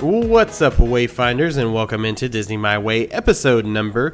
What's up, Wayfinders, and welcome into Disney My Way, episode number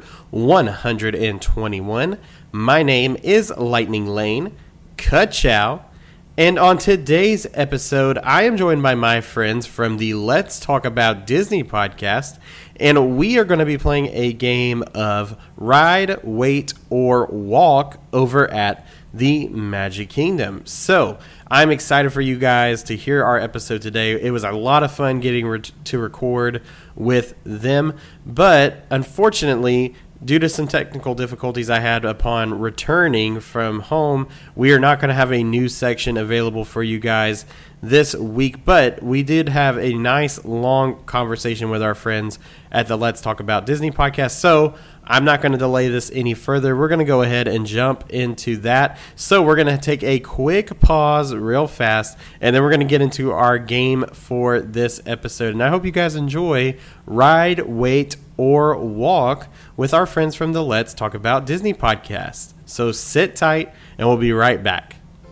121. My name is Lightning Lane, Ka-chow, and on today's episode, I am joined by my friends from the Let's Talk About Disney podcast, and we are going to be playing a game of Ride, Wait, or Walk over at the Magic Kingdom. So, I'm excited for you guys to hear our episode today. It was a lot of fun getting to record with them, but unfortunately, due to some technical difficulties I had upon returning from home, we are not going to have a news section available for you guys this week, but we did have a nice long conversation with our friends at the Let's Talk About Disney podcast, so I'm not going to delay this any further. We're going to go ahead and jump into that. So we're going to take a quick pause real fast, and then we're going to get into our game for this episode. And I hope you guys enjoy Ride, Wait, or Walk with our friends from the Let's Talk About Disney podcast. So sit tight, and we'll be right back.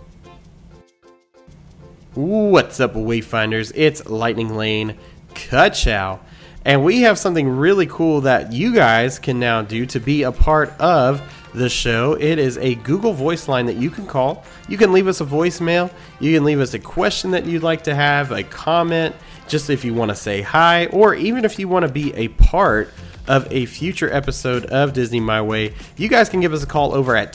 What's up, Wayfinders? It's Lightning Lane, Ka-chow. And we have something really cool that you guys can now do to be a part of the show. It is a Google Voice line that you can call. You can leave us a voicemail. You can leave us a question that you'd like to have, a comment, just if you want to say hi, or even if you want to be a part of a future episode of Disney My Way. You guys can give us a call over at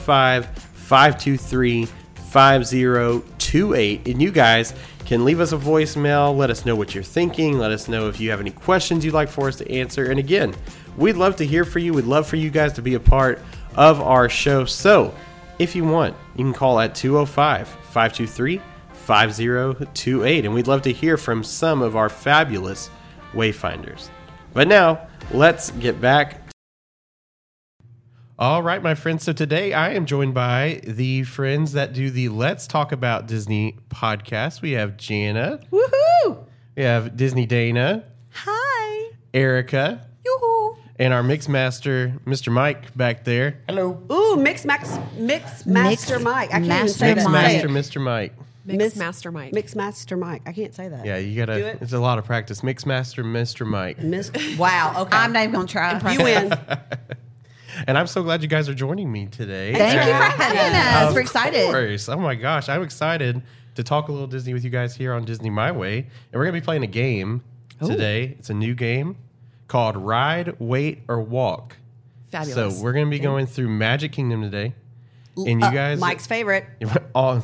205-523-5028, and you guys can leave us a voicemail, let us know what you're thinking, let us know if you have any questions you'd like for us to answer. And again, we'd love to hear from you. We'd love for you guys to be a part of our show. So if you want, you can call at 205-523-5028, and we'd love to hear from some of our fabulous Wayfinders. But now, let's get back. All right, my friends. So today I am joined by the friends that do the Let's Talk About Disney podcast. We have Jana. Woohoo! We have Disney Dana. Hi. Erica. Yoo-hoo. And our mix master, Mr. Mike, back there. Hello. Ooh, Mix Master Mike. I can't even say Mix that. master, Mr. Mike. Mix Master Mike. Mix Master Mike. I can't say that. Yeah, you Do gotta. it. It's a lot of practice. Mix master, Mr. Mike. Wow. Okay. I'm not even going to try. You win. And I'm so glad you guys are joining me today. Thank you for having us. Of We're excited. course. Oh my gosh, I'm excited to talk a little Disney with you guys here on Disney My Way. And we're going to be playing a game today. It's a new game called Ride, Wait, or Walk. Fabulous. So we're going to be going through Magic Kingdom today. And you guys... Mike's favorite. Walk.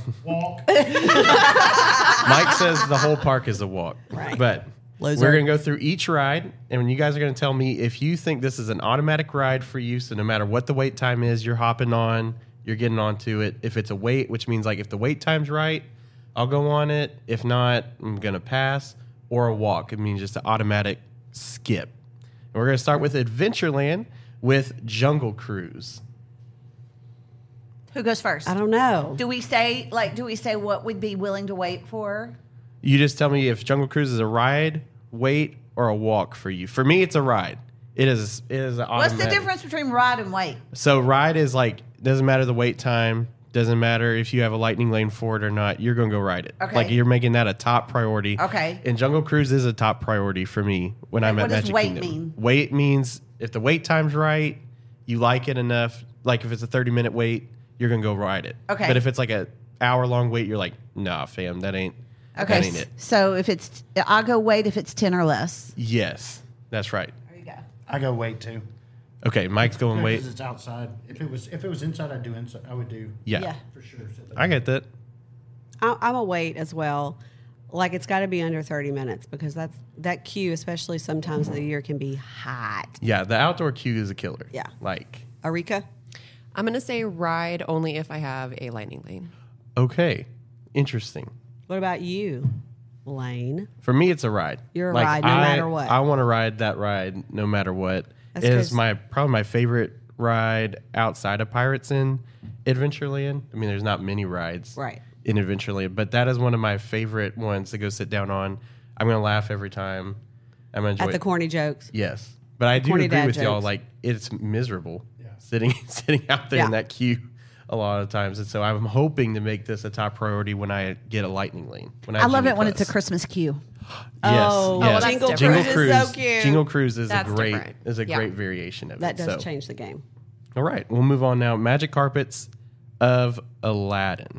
Mike says the whole park is a walk. Right. But... Loser. We're going to go through each ride, and you guys are going to tell me if you think this is an automatic ride for you, so no matter what the wait time is, you're hopping on, you're getting onto it. If it's a wait, which means like if the wait time's right, I'll go on it. If not, I'm going to pass. Or a walk. It means just an automatic skip. And we're going to start with Adventureland with Jungle Cruise. Who goes first? I don't know. Do we say what we'd be willing to wait for? You just tell me if Jungle Cruise is a ride, wait, or a walk for you. For me, it's a ride. It is an automatic. What's the difference between ride and wait? So ride is like, doesn't matter the wait time, doesn't matter if you have a lightning lane for it or not, you're going to go ride it. Okay. Like you're making that a top priority. Okay. And Jungle Cruise is a top priority for me when I'm at Magic Kingdom. What does wait mean? Wait means if the wait time's right, you like it enough, like if it's a 30-minute wait, you're going to go ride it. Okay. But if it's like an hour-long wait, you're like, nah, fam, that ain't it. So I'll go wait if it's 10 or less. Yes, that's right. There you go. I go wait too. Okay, Mike's going wait. Because it's outside. If it was inside, I'd do inside. I would do. Yeah. For sure. I get that. I'm a wait as well. Like it's got to be under 30 minutes because that queue, especially sometimes of the year, can be hot. Yeah, the outdoor queue is a killer. Yeah. Like. Arika? I'm going to say ride only if I have a lightning lane. Okay, interesting. What about you, Lane? For me, it's a ride. You're a ride no matter what. I want to ride that ride no matter what. That's It is 'cause- probably my favorite ride outside of Pirates in Adventureland. I mean, there's not many rides Right. in Adventureland, but that is one of my favorite ones to go sit down on. I'm going to laugh every time. I'm going to enjoy At the it. corny jokes. Yes. But I do corny agree dad with y'all. jokes. Like, it's miserable sitting out there in Yeah. that queue. a lot of times, and so I'm hoping to make this a top priority when I get a lightning lane. When I love Genie it when it's a Plus. Christmas queue. Yes, Oh, yes. that's Jingle different. Cruise is so cute. Jingle Cruise is That's a great different. Yeah. great variation of That it. does So, change the game. all right, we'll move on now. Magic Carpets of Aladdin.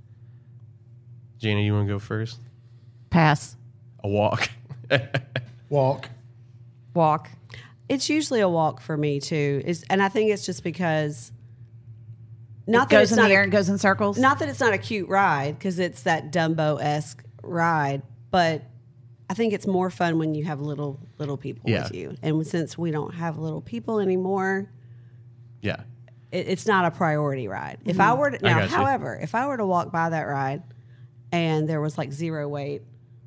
Jana, you want to go first? Pass. A walk. Walk. Walk. It's usually a walk for me too. And I think it's just because It not that goes it's in the not air a, and goes in circles. not that it's not a cute ride because it's that Dumbo-esque ride, but I think it's more fun when you have little people Yeah. with you. And since we don't have little people anymore, Yeah. it's not a priority ride. If I were to now, got you. however, if I were to walk by that ride and there was like zero wait,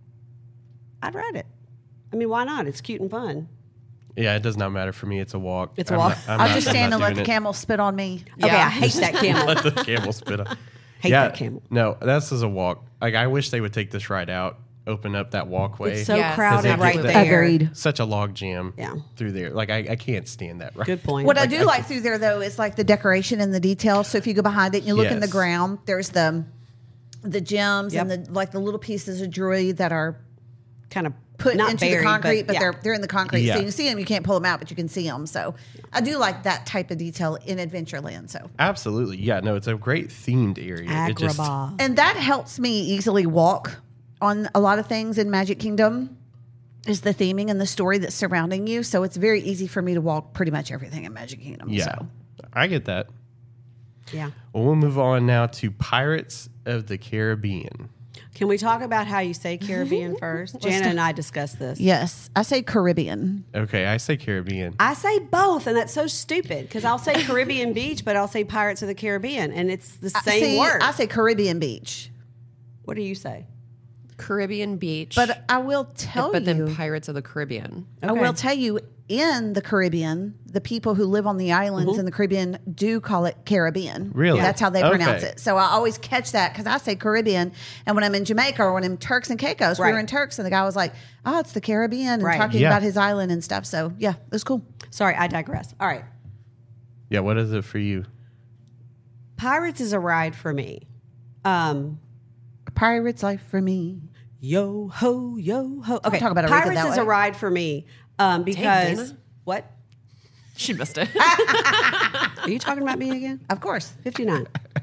I'd ride it. I mean, why not? It's cute and fun. Yeah, it does not matter for me. It's a walk. It's a I'm walk. not- I'll just I'm stand not and let doing the it. camel spit on me. Okay, Yeah. I hate that camel. Let the camel spit on. Hate that camel. No, this is a walk. Like I wish they would take this ride out, open up that walkway. It's so Yes, crowded absolutely. right there. Agreed. Such a log jam. Yeah. Through there. Like I can't stand that ride. Good point. What I do like through there though is like the decoration and the details. So if you go behind it and you look in the Yes. ground, there's the gems Yep. and the little pieces of jewelry that are kind of put not into buried, the concrete, but yeah. they're in the concrete. Yeah. So you can see them. You can't pull them out, but you can see them. So I do like that type of detail in Adventureland. So Absolutely. Yeah, no, it's a great themed area. It just Agrabah. and that helps me easily walk on a lot of things in Magic Kingdom. Is the theming and the story that's surrounding you. So it's very easy for me to walk pretty much everything in Magic Kingdom. Yeah. So. I get that. Yeah. Well, we'll move on now to Pirates of the Caribbean. Can we talk about how you say Caribbean first? Jana and I discussed this. Yes, I say Caribbean. Okay, I say Caribbean. I say both, and that's so stupid because I'll say Caribbean Beach, but I'll say Pirates of the Caribbean, and it's the same word. I say Caribbean Beach, What do you say? Caribbean Beach. but I will tell but you. then Pirates of the Caribbean. I will tell you, in the Caribbean, the people who live on the islands in the Caribbean do call it Caribbean. Really? That's how they pronounce Okay. it. So I always catch that because I say Caribbean. And when I'm in Jamaica or when I'm in Turks and Caicos, we Right. were in Turks and the guy was like, oh, it's the Caribbean and Right. talking Yeah. about his island and stuff. So yeah, it was cool. Sorry, I digress. All right. Yeah, what is it for you? Pirates is a ride for me. A pirate's life for me. Yo ho, yo ho. Okay, talk about Aretha Pirates that is way. a ride for me because Dana. what? She missed it. Are you talking about me again? Of course. 59.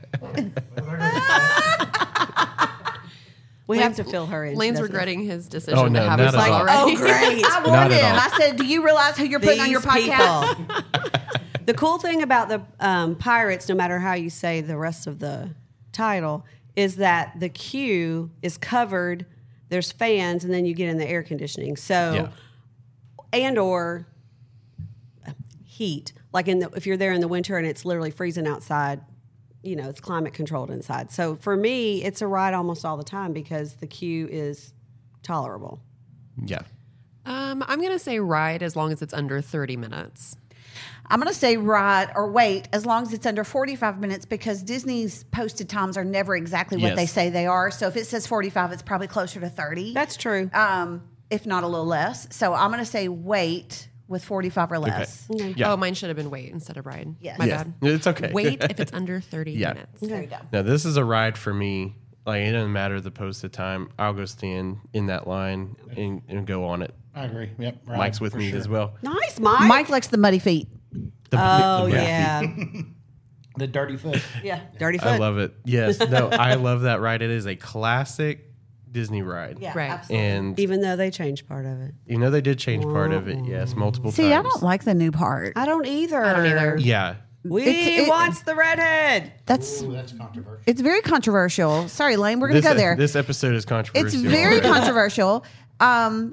We have to fill her in. She Lane's doesn't- regretting his decision Oh, no, to have not us at on all. already. Oh, great. I Not warned at him. all. I said, do you realize who you're putting on your These podcast? people. The cool thing about the Pirates, no matter how you say the rest of the title, is that the queue is covered. There's fans, and then you get in the air conditioning. So, Yeah. and or heat. Like if you're there in the winter and it's literally freezing outside, you know, it's climate controlled inside. So for me, it's a ride almost all the time because the queue is tolerable. Yeah. I'm going to say ride as long as it's under 30 minutes. I'm going to say ride or wait as long as it's under 45 minutes because Disney's posted times are never exactly what Yes. they say they are. So if it says 45, it's probably closer to 30. That's true. If not a little less. So I'm going to say wait with 45 or less. Yeah. Oh, mine should have been wait instead of ride. Yes. My Yeah. bad. It's okay. Wait if it's under 30 Yeah. minutes. There you go. Now, this is a ride for me. Like, it doesn't matter the posted time. I'll go stand in that line and go on it. I agree. Yep. Right, Mike's with for me sure. as well. Nice, Mike. Mike likes the muddy feet. Oh, the yeah. The dirty foot. Yeah. Dirty foot. I love it. Yes. No, I love that ride. It is a classic Disney ride. Yeah, Right. absolutely. And Even though they changed part of it. you know they did change part of it, yes, multiple See, times. I don't like the new part. I don't either. I don't either. Yeah. We wants the redhead. That's Ooh, that's controversial. it's very controversial. Sorry, Lane, we're going to This, go there. this episode is controversial. It's very already. controversial. I'm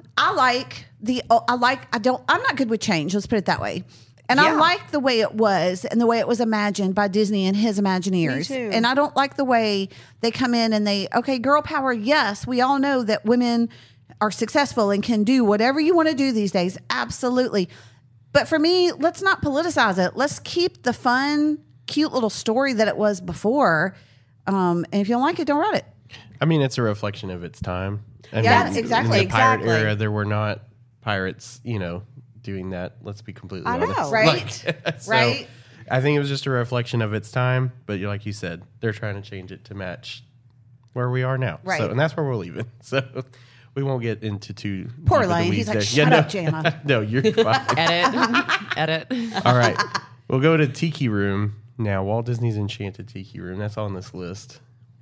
not good with change. Let's put it that way. And I Yeah. like the way it was and the way it was imagined by Disney and his Imagineers. Me too. And I don't like the way they come in and okay, girl power. Yes, we all know that women are successful and can do whatever you want to do these days. Absolutely. But for me, let's not politicize it. Let's keep the fun, cute little story that it was before. And if you don't like it, don't write it. I mean, it's a reflection of its time. I Yeah, mean, exactly, In the pirate exactly. era, there were not pirates, doing that. Let's be completely I honest. know. Right? So, Right? I think it was just a reflection of its time. But like you said, they're trying to change it to match where we are now. Right. So, and that's where we'll leave it. So we won't get into too Poor deep of the Lane. weeds He's like, there. shut no, up, Jana. No, you're fine. Edit. All right. We'll go to Tiki Room now. Walt Disney's Enchanted Tiki Room. That's on this list.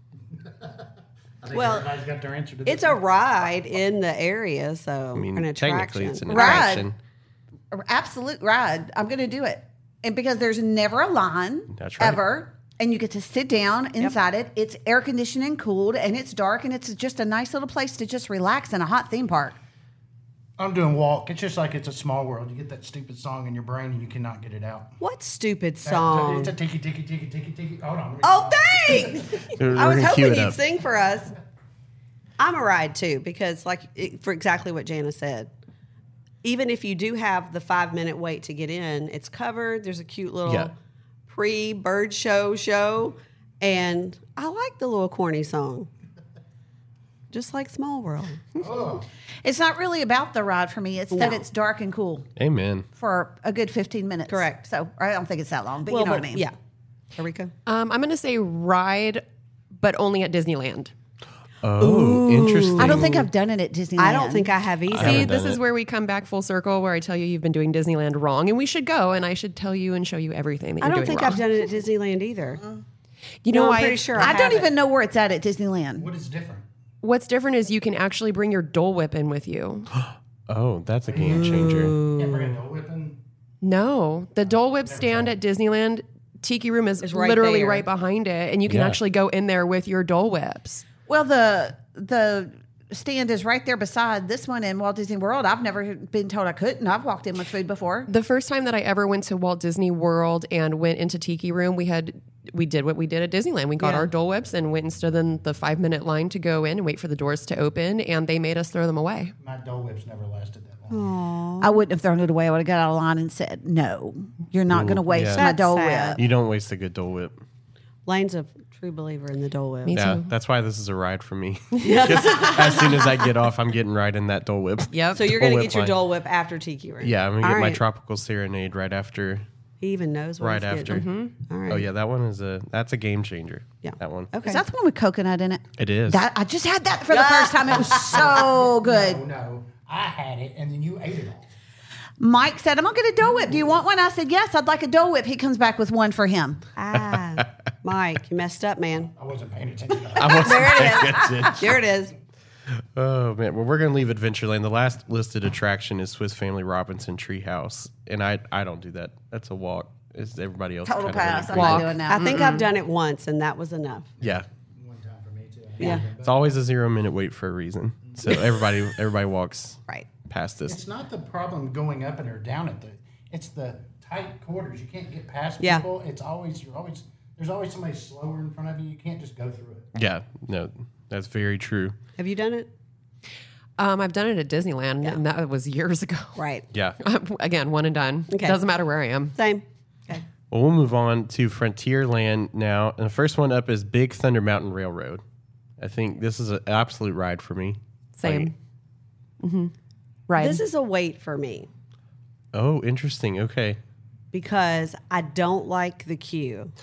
I think Well, everybody's got their answer to this. It's a ride in the area, so I mean, an technically attraction. it's an Ride. attraction. Absolute ride. I'm going to do it. And because there's never a line That's right. ever. And you get to sit down inside it. It's air conditioned and cooled, and it's dark, and it's just a nice little place to just relax in a hot theme park. I'm doing Walk. It's just like It's a Small World. You get that stupid song in your brain and you cannot get it out. What stupid song? It's a tiki tiki tiki tiki tiki. Hold on. Oh, thanks. We're I was gonna cue hoping it you'd up. sing for us. I'm a ride too because, for exactly what Jana said. Even if you do have the 5-minute wait to get in, it's covered. There's a cute little Yeah. pre-bird show, and I like the little corny song. Just like Small World. It's not really about the ride for me. It's that No. it's dark and cool Amen. for a good 15 minutes. Correct. So I don't think it's that long, but you know what I mean. Yeah. Eureka. I'm going to say ride, but only at Disneyland. Oh, interesting. I don't think I've done it at Disneyland. I don't think I have either. I haven't See, this done is it. where we come back full circle, where I tell you you've been doing Disneyland wrong, and we should go, and I should tell you and show you everything that I you're don't doing think wrong. I've done it at Disneyland either. You know, No, I'm I pretty sure I don't have even know where it's at Disneyland. What is different? What's different is you can actually bring your Dole Whip in with you. Oh, that's a game changer. Can't bring a Dole Whip in. No, the Dole Whip stand at Disneyland Tiki Room is right literally there. right behind it, and you can Yeah. actually go in there with your Dole Whips. Well, the stand is right there beside this one in Walt Disney World. I've never been told I couldn't. I've walked in with food before. The first time that I ever went to Walt Disney World and went into Tiki Room, we did what we did at Disneyland. We got Yeah. our Dole Whips and went and stood in the 5-minute line to go in and wait for the doors to open, and they made us throw them away. My Dole Whips never lasted that long. I wouldn't have thrown it away. I would have got out of line and said, "No, you're not going to waste yeah. my That's Dole sad. Whip." You don't waste a good Dole Whip. Lane's a true believer in the Dole Whip. Me Yeah, too. that's why this is a ride for me. 'Cause as soon as I get off, I'm getting right in that Dole Whip. Yep. So you're going to Dole get Whip your line. Dole Whip after Tiki Room. Yeah, I'm gonna get All my right. tropical serenade right after. He even knows what Right he's after. getting. All right. Oh yeah, that one is that's a game changer. Yeah. That one. Okay. Is that the one with coconut in it? It is. That I just had that for the first time. It was so good. Oh, no. I had it, and then you ate it all. Mike said, "I'm gonna get a Dole Whip. Do you want one?" I said, "Yes, I'd like a Dole Whip." He comes back with one for him. Mike, you messed up, man. I wasn't paying attention. I wasn't There it paying is. attention. There it is. Oh man, well we're gonna leave Adventureland. The last listed attraction is Swiss Family Robinson Treehouse, and I don't do that. That's a walk. It's everybody else. Total kinda pass. I'm really not Walk. doing that. I think I've done it once, and that was enough. Yeah, One time for me, too. Yeah. it's always a 0-minute wait for a reason. So everybody walks Right. past this. It's not the problem going up and or down it. It's the tight quarters. You can't get past Yeah. people. There's always somebody slower in front of you. You can't just go through it. Yeah, no, that's very true. Have you done it? I've done it at Disneyland, and that was years ago. Right. Yeah. Again, one and done. Okay. Doesn't matter where I am. Same. Okay. Well, we'll move on to Frontierland now. And the first one up is Big Thunder Mountain Railroad. I think this is an absolute ride for me. Same. Right. This is a wait for me Oh, interesting. Okay. because I don't like the queue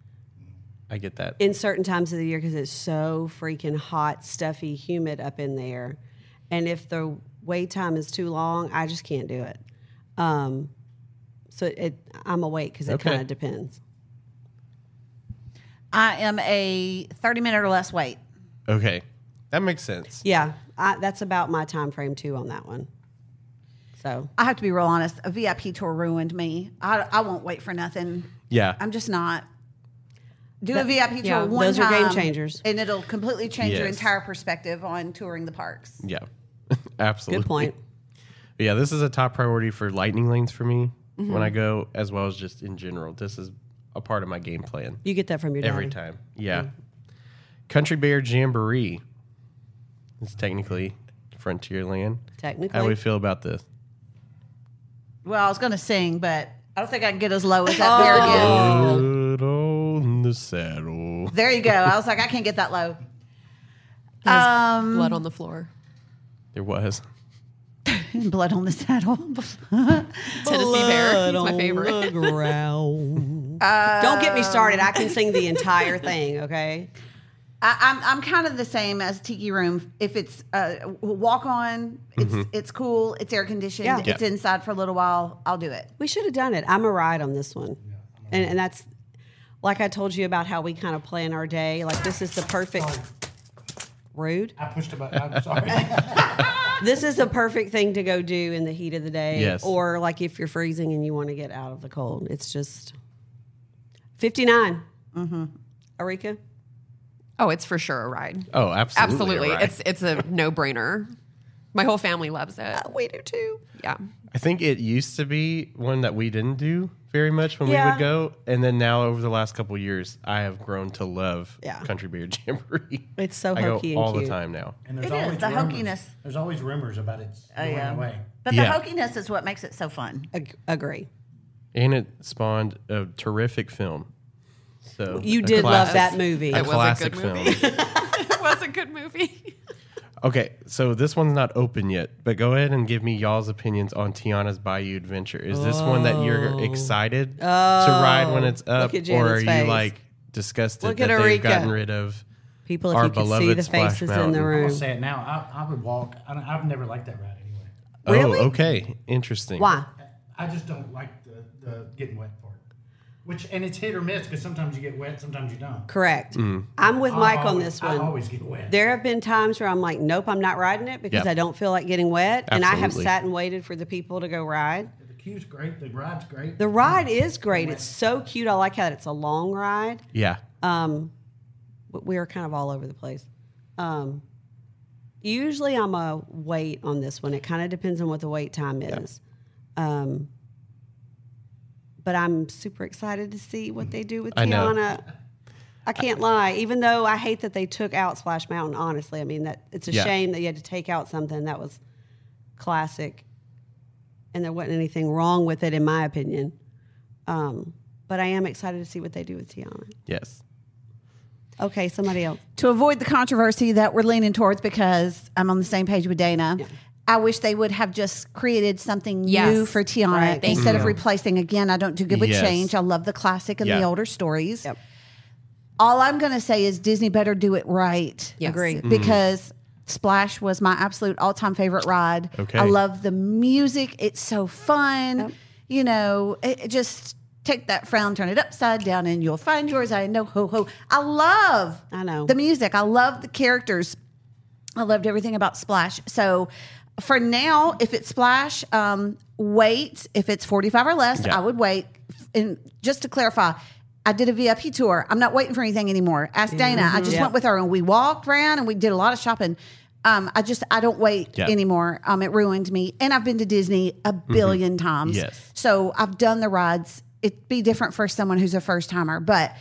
I get that. in certain times of the year because it's so freaking hot, stuffy, humid up in there. And if the wait time is too long, I just can't do it. So I'm a wait because it Okay. kind of depends. I am a 30-minute or less wait. Okay. That makes sense. Yeah, that's about my time frame too on that one. So I have to be real honest. A VIP tour ruined me. I won't wait for nothing. Yeah. I'm just not. Do a VIP tour yeah, one those time. are game changers. And it'll completely change your Yes. entire perspective on touring the parks. Yeah. Absolutely. good point. Yeah, this is a top priority for lightning lanes for me Mm-hmm. when I go, as well as just in general. This is a part of my game plan You get that from your daddy. every time. Yeah. Country Bear Jamboree. It's technically Frontierland. Technically. How do we feel about this? Well, I was going to sing, but I don't think I can get as low as that bear again. Put on the saddle. There you go. I was like, I can't get that low. There's blood on the floor. There was. Blood on the saddle. Tennessee Bear. He's my favorite. ground. Don't get me started. I can sing the entire thing, okay? I'm kind of the same as Tiki Room. If it's walk on, it's cool, it's air conditioned, Yeah. it's inside for a little while, I'll do it. We should have done it. I'm a ride on this one. And that's like I told you about how we kind of plan our day. Like this is the perfect rude. I pushed a button. I'm sorry. This is the perfect thing to go do in the heat of the day. Yes. Or like if you're freezing and you want to get out of the cold. It's just 59. Arika? Oh, it's for sure a ride. Oh, absolutely. Absolutely. a ride. It's a no-brainer. My whole family loves it. We do too. Yeah. I think it used to be one that we didn't do very much when we Yeah. would go, and then now over the last couple of years, I have grown to love Yeah. Country Beer Jamboree. It's so I go hokey and all cute. the time now. And there's It is, always the rumors. hokiness. There's always rumors about it going away. But Yeah. the hokiness is what makes it so fun. Agree. And it spawned a terrific film. So You a did love classic- that movie. A It was a classic good film. movie. It was a good movie. Okay, so this one's not open yet, but go ahead and give me y'all's opinions on Tiana's Bayou Adventure. Is this one that you're excited to ride when it's up, at or are Janet's you face. like disgusted Look that at they've Arika. gotten rid of? People, if Our you could see beloved the Splash faces in the Mountain. room. I'll say it now. I would walk. I've never liked that ride anyway. Really? Oh, okay, interesting. Why? I just don't like the getting wet part. And it's hit or miss because sometimes you get wet, sometimes you don't. Correct. I'm with Mike on this I one. always get wet. There have been times where I'm like, nope, I'm not riding it because Yep. I don't feel like getting wet. And I have Absolutely. sat and waited for the people to go ride. The queue's great. The ride's great. The ride is great. It's so cute. I like how it's a long ride. Yeah, But we are kind of all over the place. Usually I'm a wait on this one. It kind of depends on what the wait time is. But I'm super excited to see what they do with I know. Tiana. I can't lie. Even though I hate that they took out Splash Mountain, honestly. I mean, that it's a Yeah. shame that you had to take out something that was classic. And there wasn't anything wrong with it, in my opinion. But I am excited to see what they do with Tiana. yes. Okay, somebody else. To avoid the controversy that we're leaning towards, because I'm on the same page with Dana, I wish they would have just created something Yes. new for Tiana Right. Thank instead of you. replacing. Again, I don't do good with Yes. change. I love the classic and the Yeah. older stories. Yep. All I'm going to say is Disney better do it right. Yes. Agree. Because Splash was my absolute all-time favorite ride. Okay. I love the music. It's so fun. You know, it just take that frown, turn it upside down, and you'll find yours. I know, ho, ho. I love the music. I love the characters. I loved everything about Splash. So for now, if it's Splash, wait. If it's 45 or less, Yeah. I would wait. And just to clarify, I did a VIP tour. I'm not waiting for anything anymore. Ask Dana. I just went with her and we walked around and we did a lot of shopping. I don't wait Yeah. anymore. It ruined me. And I've been to Disney a billion times. Yes. So I've done the rides. It'd be different for someone who's a first timer. But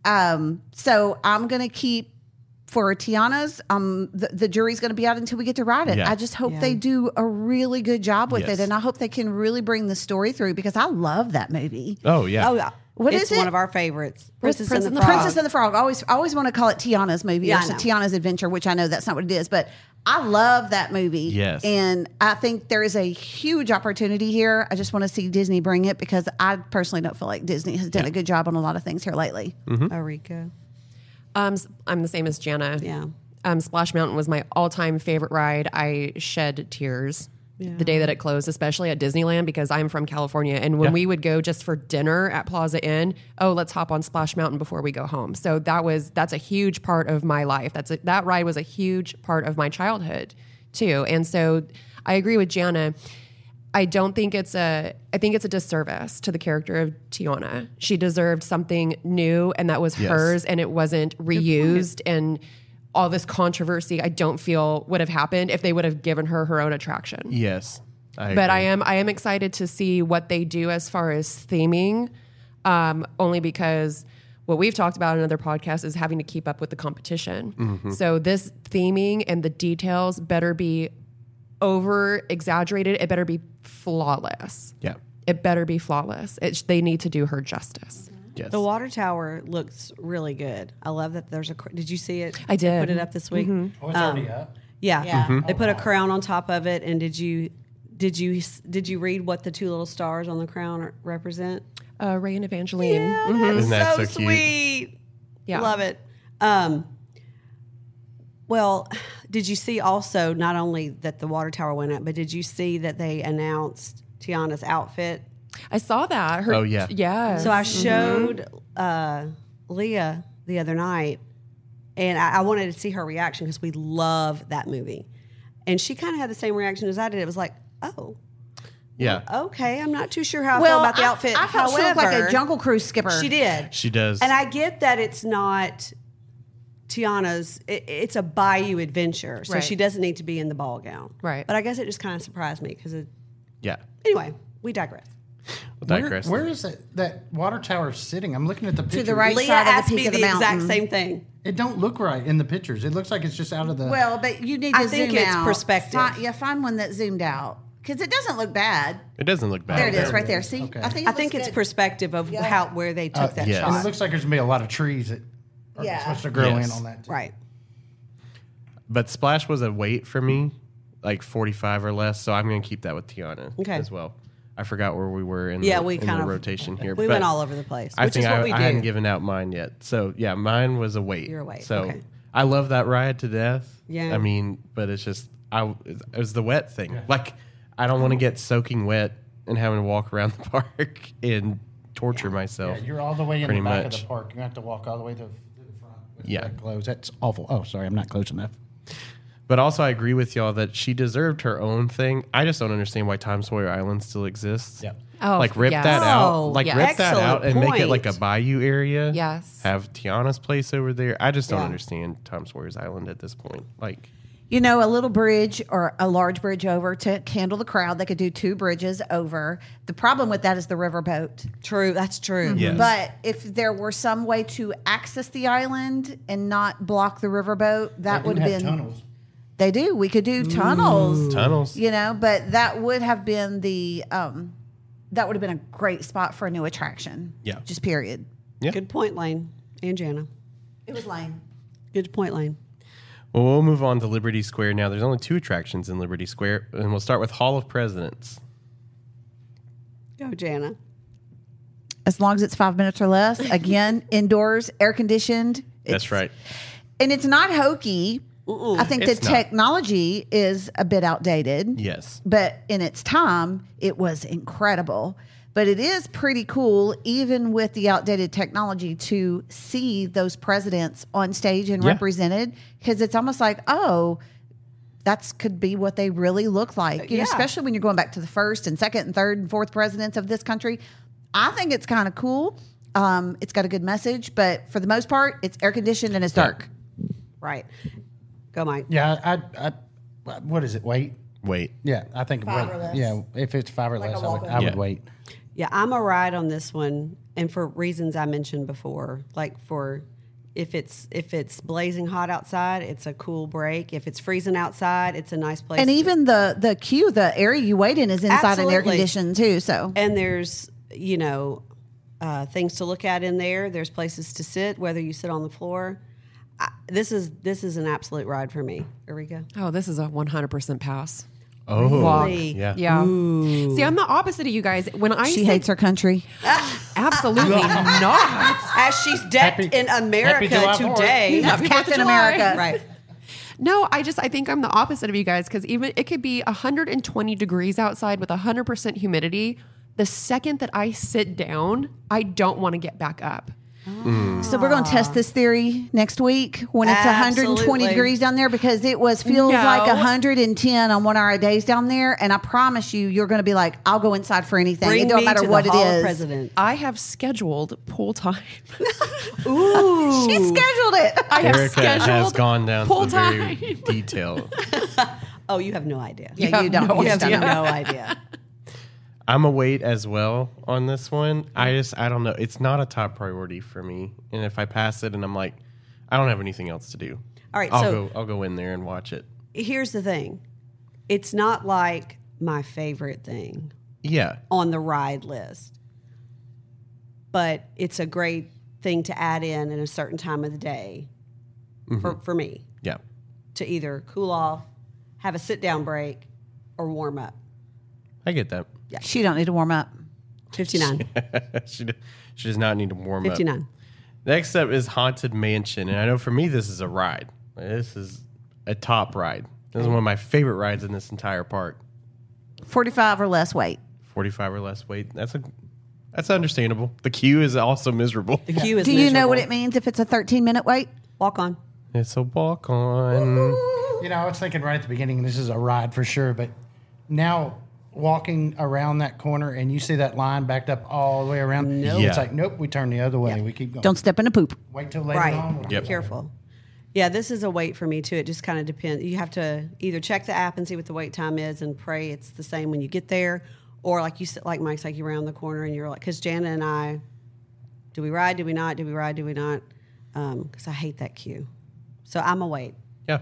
so I'm going to keep for Tiana's. The jury's going to be out until we get to ride it. Yeah. I just hope they do a really good job with Yes. it. And I hope they can really bring the story through because I love that movie. Oh, yeah. Oh, yeah. What it's is it? one of our favorites. Princess and the The Frog. Princess and the Frog. Always want to call it Tiana's movie Yeah, or I know. Tiana's Adventure, which I know that's not what it is, but I love that movie. Yes. And I think there is a huge opportunity here. I just want to see Disney bring it because I personally don't feel like Disney has done a good job on a lot of things here lately. Arika. I'm the same as Jana. Yeah. Splash Mountain was my all-time favorite ride. I shed tears the day that it closed, especially at Disneyland because I'm from California. And when we would go just for dinner at Plaza Inn, let's hop on Splash Mountain before we go home. So that's a huge part of my life. That ride was a huge part of my childhood too. And so I agree with Jana. I think it's a disservice to the character of Tiana. She deserved something new and that was Yes. hers and it wasn't reused and all this controversy I don't feel would have happened if they would have given her own attraction. Yes. But I am excited to see what they do as far as theming, only because what we've talked about in other podcasts is having to keep up with the competition. So this theming and the details better be over exaggerated. It better be flawless. Yeah. It better be flawless. They need to do her justice. Yes. The water tower looks really good. I love that there's a. Did you see it? I did. They put it up this week. Oh, it's already up. Yeah. Yeah. They put a crown on top of it. And did you read what the two little stars on the crown represent? Ray and Evangeline. Yeah, Isn't that so so cute? sweet. Yeah. Love it. Well, did you see also not only that the water tower went up, but did you see that they announced Tiana's outfit? I saw that. Oh, yeah. Yeah. So I showed Leah the other night, and I wanted to see her reaction because we love that movie. And she kind of had the same reaction as I did. It was like, oh, Yeah. okay, I'm not too sure how I feel about the outfit. I felt she looked like a However, Jungle Cruise skipper. She did. She does. And I get that it's not Tiana's, it's a bayou adventure. So Right. she doesn't need to be in the ball gown. Right. But I guess it just kind of surprised me because, yeah. anyway, we digress. We'll digress. Where is that water tower sitting? I'm looking at the picture. the right Leah side of the asked peak me of the the exact mountain. same thing. It don't look right in the pictures. It looks like it's just out of the. Well, but you need to I think zoom it's out. perspective. Find one that zoomed out because it doesn't look bad. It doesn't look bad. There it is, there right it there. is. See, Okay. I think I think it's good. perspective of Yeah. where they took that yes. shot. and it looks like there's gonna be a lot of trees that are Yeah. supposed to grow Yes. in on that. Too. Right. But Splash was a weight for me, like 45 or less. So I'm going to keep that with Tiana Okay. as well. I forgot where we were in, Yeah, the, we in kind the of rotation here. We but went all over the place, I which think is what we do. I hadn't given out mine yet. So yeah, mine was a weight. You're a weight, So okay. I love that ride to death. Yeah. I mean, but it's just it was the wet thing. Like I don't want to get soaking wet and having to walk around the park and torture myself. Yeah, you're all the way in Pretty the back much. of the park. You have to walk all the way to the front. With Yeah. that close. That's awful. Oh, sorry, I'm not close enough. But also, I agree with y'all that she deserved her own thing. I just don't understand why Tom Sawyer Island still exists. Yeah. Oh, Like rip yes. that Oh, out, like yeah. rip that Excellent out and make it like a point. bayou area. Yes. Have Tiana's place over there. I just don't Yeah. understand Tom Sawyer's Island at this point. Like, You know, a little bridge or a large bridge over to handle the crowd. They could do 2 bridges over. The problem with that is the riverboat. True. That's true. Yes. But if there were some way to access the island and not block the riverboat, that They would do have have been. tunnels. They do. We could do tunnels. tunnels. You know, but that would have been that would have been a great spot for a new attraction. Yeah. Just period. Yeah. Good point, Lane and Jana. It was lame. Good point, Lane. Well, we'll move on to Liberty Square now. There's only 2 attractions in Liberty Square, and we'll start with Hall of Presidents. Go, Jana. As long as it's 5 minutes or less. Again, indoors, air conditioned. That's right. And it's not hokey. I think the It's not. technology is a bit outdated. Yes. But in its time, it was incredible. But it is pretty cool, even with the outdated technology, to see those presidents on stage and Yeah. represented, because it's almost like, oh, that's could be what they really look like. You know, Yeah. especially when you're going back to the first and second and third and fourth presidents of this country. I think it's kind of cool. It's got a good message, but for the most part, it's air conditioned and it's dark. Right. Go, Mike. Yeah, I what is it? Wait. Wait. Yeah, I think 5 wait. or less. Yeah, if it's 5 or Like a less, walk-up. I would Yeah. wait. Yeah, I'm a ride on this one, and for reasons I mentioned before, like for if it's blazing hot outside, it's a cool break. If it's freezing outside, it's a nice place. And to- even the queue, the area you wait in is inside and air Absolutely. conditioned too. So and there's things to look at in there. There's places to sit, whether you sit on the floor. This is an absolute ride for me. Here we go. Oh, this is a 100% pass. Oh, Walk. yeah. Yeah. See, I'm the opposite of you guys. When I she say hates her country. absolutely not. As she's decked Happy- in Happy America July 4th. today. Happy 4th of Captain July. America. Right. No, I think I'm the opposite of you guys because even it could be 120 degrees outside with 100% humidity. The second that I sit down, I don't want to get back up. So we're going to test this theory next week when it's 120 Absolutely. degrees down there because it feels No. like 110 on one of our days down there. And I promise you're going to be like, I'll go inside for anything. Bring it don't me matter to what the it Hall of is. Presidents. I have scheduled pool time. Ooh. She scheduled it. I have Erica has scheduled gone down to pool the very time. detail. Oh, you have no idea. Yeah, you don't. no You have understand. no idea. I'm a wait as well on this one. I don't know. It's not a top priority for me. And if I pass it and I'm like, I don't have anything else to do. All right, I'll go in there and watch it. Here's the thing. It's not like my favorite thing Yeah. on the ride list, but it's a great thing to add in a certain time of the day for me Yeah. to either cool off, have a sit down break, or warm up. I get that. She don't need to warm up. 59. she does not need to warm up. 59. Next up is Haunted Mansion. And I know for me, this is a ride. This is a top ride. This is one of my favorite rides in this entire park. 45 or less weight. 45 or less weight. That's understandable. The queue is also miserable. The queue is Do you know what miserable. it means if it's a 13-minute wait? Walk on. It's a walk on. You know, I was thinking right at the beginning, this is a ride for sure, but now walking around that corner and you see that line backed up all the way around, Nope. Yeah. it's like, nope, we turn the other way. We keep going. Don't step in a poop. Wait till later Right. on. Yep. Be careful. Yeah, this is a wait for me too. It just kind of depends. You have to either check the app and see what the wait time is and pray it's the same when you get there, or like you said, like Mike's like you around the corner and you're like, because Jana and I, do we ride? Do we not? Do we ride? Do we not? Because I hate that queue. So I'm a wait. Yeah.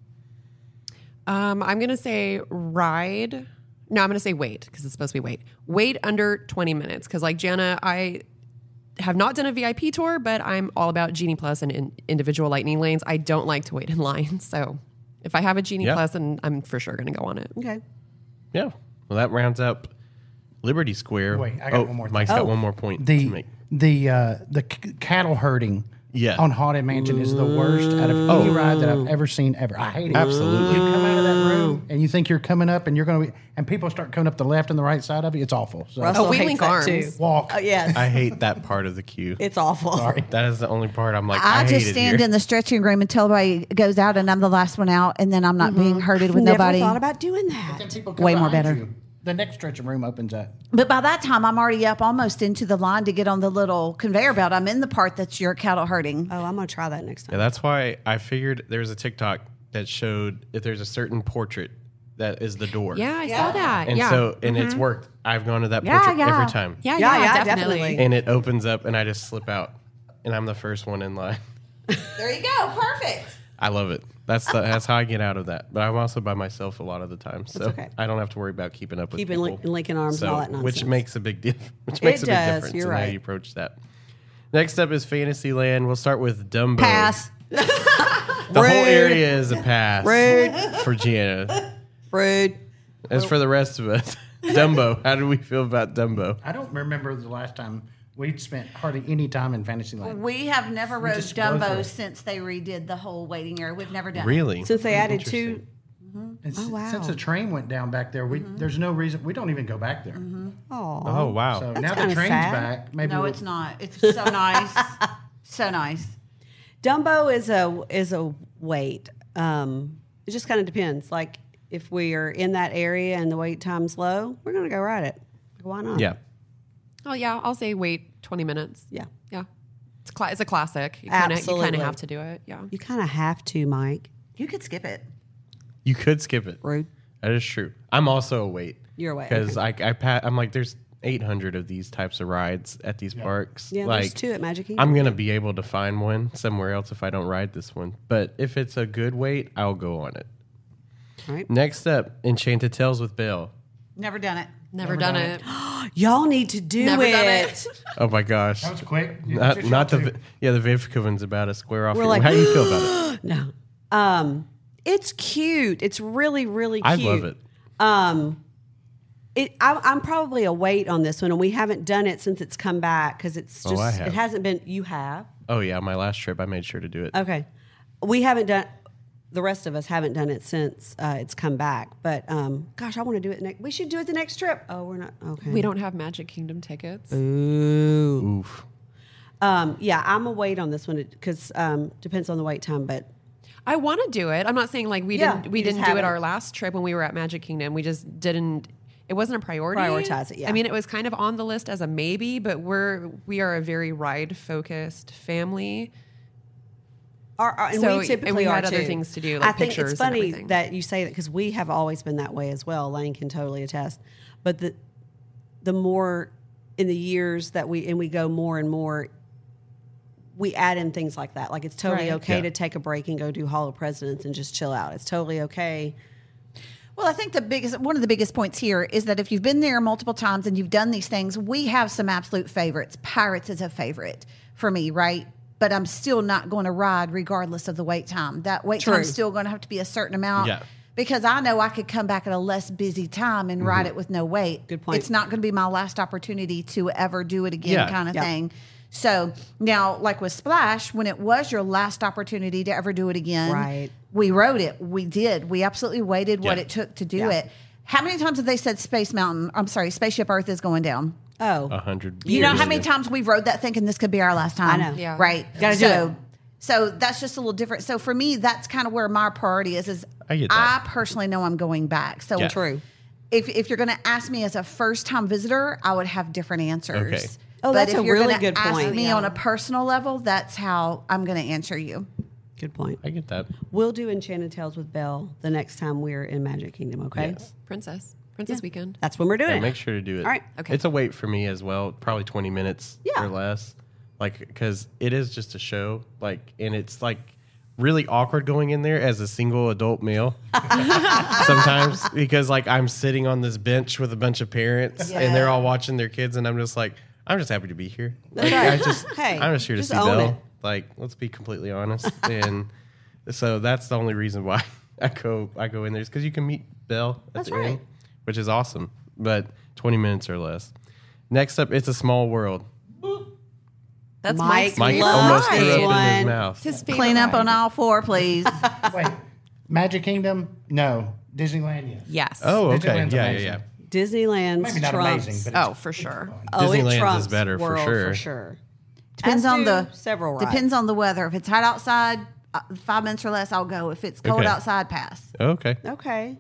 I'm going to say ride. No, I'm going to say wait because it's supposed to be wait. Wait under 20 minutes because like Jana, I have not done a VIP tour, but I'm all about Genie Plus and individual lightning lanes. I don't like to wait in line. So if I have a Genie Yeah. Plus, then I'm for sure going to go on it. Okay. Yeah. Well, that rounds up Liberty Square. Wait, I got one more thing. Mike's got one more point to make. The cattle herding Yeah. on Haunted Mansion is the worst out of any ride that I've ever seen ever. I hate it. Absolutely. You come out of that room and you think you're coming up and you're going to be, and people start coming up the left and the right side of it. It's awful. So Russell Wheeling hates that Farms. too. walk. Yes. I hate that part of the queue. It's awful. Sorry. That is the only part I'm like, I I hate just it stand here. in the stretching room until everybody goes out and I'm the last one out and then I'm not being herded with Never nobody. thought about doing that. Then people come Way more behind better. you. The next stretching room opens up. But by that time, I'm already up almost into the line to get on the little conveyor belt. I'm in the part that's your cattle herding. Oh, I'm gonna try that next Yeah, time. that's why I figured there was a TikTok that showed if there's a certain portrait that is the door. Yeah, I saw that. And yeah. so, and it's worked. I've gone to that Yeah, portrait yeah. every time. yeah, Yeah, definitely. definitely. And it opens up and I just slip out. And I'm the first one in line. There you go. Perfect. I love it. That's how I get out of that. But I'm also by myself a lot of the time, so okay. I don't have to worry about keeping up with Keeping people. linking arms and all that nonsense. Which makes a big deal. Which It makes a big does. difference You're in how right. you approach that. Next up is Fantasyland. We'll start with Dumbo. Pass. The whole area is a pass for Gianna. Rude. As for the rest of us, Dumbo. How do we feel about Dumbo? I don't remember the last time we'd spent hardly any time in Fantasyland. We have never rode just blow through Dumbo it. since they redid the whole waiting area. We've never done it. Really? Since they added two. Interesting. And Oh, wow. Since the train went down back there, there's no reason we don't even go back there. Oh, wow. So That's now the kinda train's sad. back. Maybe No, we'll- it's not. It's so nice. So nice. Dumbo is a wait. It just kind of depends. Like if we are in that area and the wait time's low, we're gonna go ride it. Why not? Yeah. Oh yeah, I'll say wait 20 minutes. Yeah. Yeah. It's a classic. You kind of Absolutely. have to do it. Yeah. You kind of have to, Mike. You could skip it. You could skip it. Rude. That is true. I'm also a wait. You're a wait, Because I'm like, there's 800 of these types of rides at these parks. Yeah, like, there's two at Magic Kingdom. I'm going to be able to find one somewhere else if I don't ride this one. But if it's a good wait, I'll go on it. Right. Next up, Enchanted Tales with Belle. Never done it. Never done it. Y'all need to do Never it. done it. Oh my gosh. That was quick. Not Just the y'all two. the Vivica one's about to square off. We're here. like, How do you feel about it? No. It's cute. It's really, really I cute. love it. I'm probably a wait on this one, and we haven't done it since it's come back because it's just I have. it hasn't been. You have. Oh yeah, my last trip I made sure to do it. Okay. We haven't done, the rest of us haven't done it since it's come back. But gosh, I want to do it next. We should do it the next trip. Oh, we're not. Okay. We don't have Magic Kingdom tickets. Oof. Yeah, I'm a wait on this one because depends on the wait time. But I want to do it. I'm not saying like we Yeah, didn't we you just didn't do it haven't. our last trip when we were at Magic Kingdom. We just didn't. It wasn't a priority. Prioritize it, yeah. I mean, it was kind of on the list as a maybe, but we are a very ride focused family. and So- we typically and we had are other too. things to do, like I think pictures it's and funny everything. that you say that because we have always been that way as well. Lane can totally attest. But the more in the years that we go more and more, we add in things like that. Like it's totally Right. okay Yeah. to take a break and go do Hall of Presidents and just chill out. It's totally okay. Well, I think one of the biggest points here is that if you've been there multiple times and you've done these things, we have some absolute favorites. Pirates is a favorite for me, right? But I'm still not going to ride regardless of the wait time. That wait True. time's still going to have to be a certain amount. Yeah. because I know I could come back at a less busy time and ride it with no wait. Good point. It's not going to be my last opportunity to ever do it again, Yeah. kind of Yeah. thing. So now, like with Splash, when it was your last opportunity to ever do it again, Right. we rode it. We did. We absolutely waited what Yeah. it took to do Yeah. it. How many times have they said Spaceship Earth is going down? Oh, 100. You know how years many ago. times we've rode that thinking this could be our last time? I know. Yeah. Right. Gotta do it. So that's just a little different. So for me, that's kind of where my priority is I get that. I personally know I'm going back. So Yeah. true. if you're going to ask me as a first time visitor, I would have different answers. Okay. Oh, But that's if a you're really gonna good ask point. me Yeah. on a personal level, that's how I'm going to answer you. Good point. I get that. We'll do Enchanted Tales with Belle the next time we're in Magic Kingdom, okay? Yes. Princess weekend. That's when we're doing Yeah, it. make sure to do it. All right. Okay. It's a wait for me as well. Probably 20 minutes Yeah. or less. Like, because it is just a show. Like, and it's like really awkward going in there as a single adult male sometimes because like I'm sitting on this bench with a bunch of parents and they're all watching their kids and I'm just like, I'm just happy to be here. Like, right. I'm just here to just see own Belle. it. Like, let's be completely honest. And so that's the only reason why I go in there is because you can meet Belle at That's the right. end, which is awesome. But 20 minutes or less. Next up, It's a Small World. That's Mike Mike Loves almost threw this up in one. his mouth. His favorite Clean up ride. on all four, please. Wait, Magic Kingdom? No. Disneyland? Yes. Yes. Oh, okay. Disneyland's Yeah, amazing. yeah. Disneyland's Maybe not trumps. amazing, but Oh, for sure. Oh, it Disneyland's is trumps better for World sure. For sure. Depends As on do the several rides. Depends on the weather. If it's hot outside, 5 minutes or less, I'll go. If it's cold Okay. outside, pass. Okay. Okay.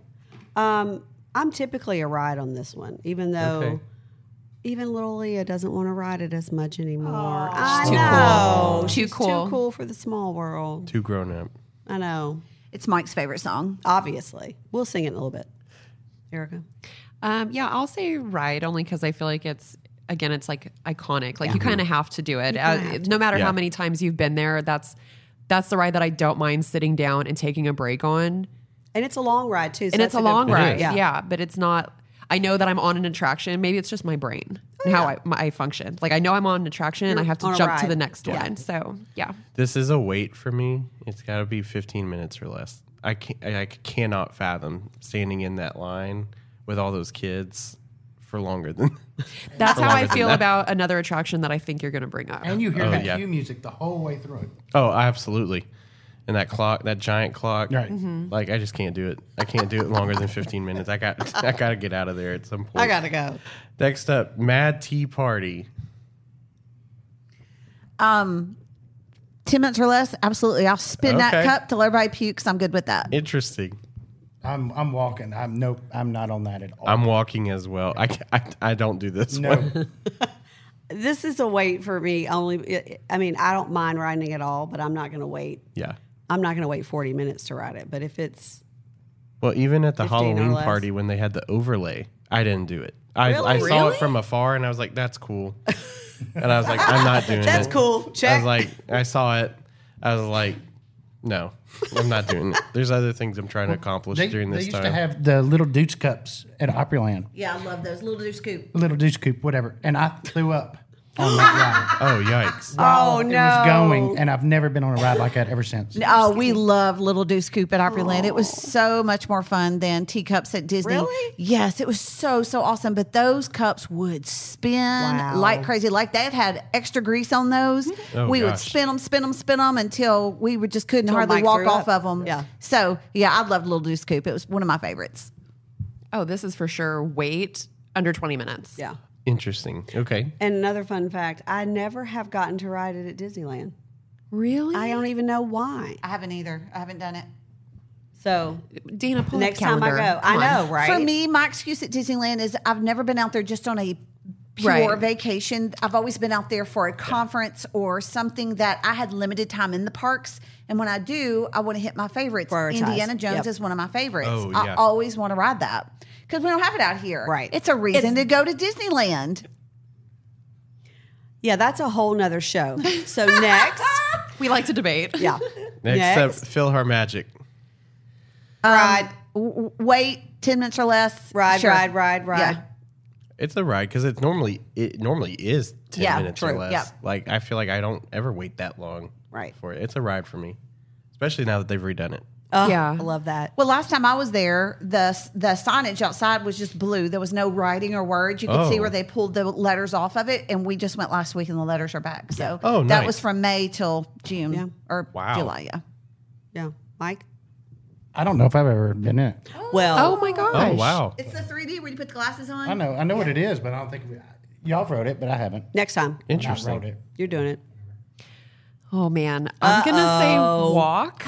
I'm typically a ride on this one, even though Okay. even little Leah doesn't want to ride it as much anymore. I Too know. cool. Too She's cool. Too cool for the small world. Too grown up. I know. It's Mike's favorite song. Obviously. We'll sing it in a little bit. Erica? Yeah, I'll say ride only because I feel like it's like iconic. Like you kind of have to do it. No matter Yeah. how many times you've been there, that's the ride that I don't mind sitting down and taking a break on. And it's a long ride, too. So And it's that's a good long point. ride, Yeah. yeah. But it's not. I know that I'm on an attraction. Maybe it's just my brain and how I function. Like I know I'm on an attraction and I have on to a jump to ride. the next Yeah. one. So yeah, This is a wait for me. It's got to be 15 minutes or less. I cannot fathom standing in that line with all those kids for longer than. that's how I longer than feel that. about another attraction that I think you're going to bring up. And you hear Oh, that yeah. cue music the whole way through it. Oh, absolutely. And that clock, that giant clock. Right. Like I just can't do it. I can't do it longer than 15 minutes. I got to get out of there at some point. I got to go. Next up, Mad Tea Party. 10 minutes or less, absolutely. I'll spin that Okay. cup till everybody pukes. I'm good with that. Interesting. I'm walking. I'm not on that at all. I'm walking as well. I don't do this no. one. This is a wait for me only. I mean, I don't mind riding it at all, but I'm not going to wait. Yeah. I'm not going to wait 40 minutes to ride it. But if it's Well, even at the 15 or Halloween less. party when they had the overlay, I didn't do it. I saw Really? it from afar and I was like, that's cool. And I was like, I'm not doing it. That's cool. I Check. was like, I saw it. I was like, no, I'm not doing it. There's other things I'm trying to accomplish during they this used time. to have the little Deuce cups at Opryland. Yeah, I love those. Little do scoop. Little Deuce Coupe, whatever. And I threw up on that ride. Oh, yikes. While Oh, it no. was going, and I've never been on a ride like that ever since. Oh, we love Little Deuce Coupe at Opryland. It was so much more fun than teacups at Disney. Really? Yes, it was so awesome. But those cups would spin Wow. like crazy. Like they had extra grease on those. Oh, we would gosh. spin them until we would just couldn't Till hardly Mike walk threw off up. of them. Yeah. So yeah, I loved Little Deuce Coupe. It was one of my favorites. Oh, this is for sure. Wait under 20 minutes. yeah. Interesting. Okay. And another fun fact: I never have gotten to ride it at Disneyland. Really? I don't even know why. I haven't either. I haven't done it. So Dana, pull next up time I calendar. go, Come I on. know, right? For me, my excuse at Disneyland is I've never been out there just on a pure Right. vacation. I've always been out there for a conference or something that I had limited time in the parks. And when I do, I want to hit my favorites. Prioritize. Indiana Jones Yep. is one of my favorites. Oh, I yeah. always want to ride that because we don't have it out here. Right. It's a reason to go to Disneyland. yeah, that's a whole nother show. So next, We like to debate. yeah, Next up, Philharmagic. ride, Wait 10 minutes or less. ride, Sure. ride. Yeah. It's a ride because it normally is 10 Yeah, minutes or true. less. Yeah. Like I feel like I don't ever wait that long Right. for it. It's a ride for me, especially now that they've redone it. Oh, Yeah. I love that. Well, last time I was there, the signage outside was just blue. There was no writing or words. You could see Oh. where they pulled the letters off of it, and we just went last week, and the letters are back. So Oh, that nice. was from May till June Yeah. or Wow. July. Yeah. Yeah, Mike. I don't know if I've ever been in it. Well, Oh my gosh. Oh, wow. It's the 3D where you put the glasses on. I know what it is, but I don't think y'all wrote it, but I haven't. next time Not wrote Interesting. it. you're doing it. Oh man, I'm gonna say walk.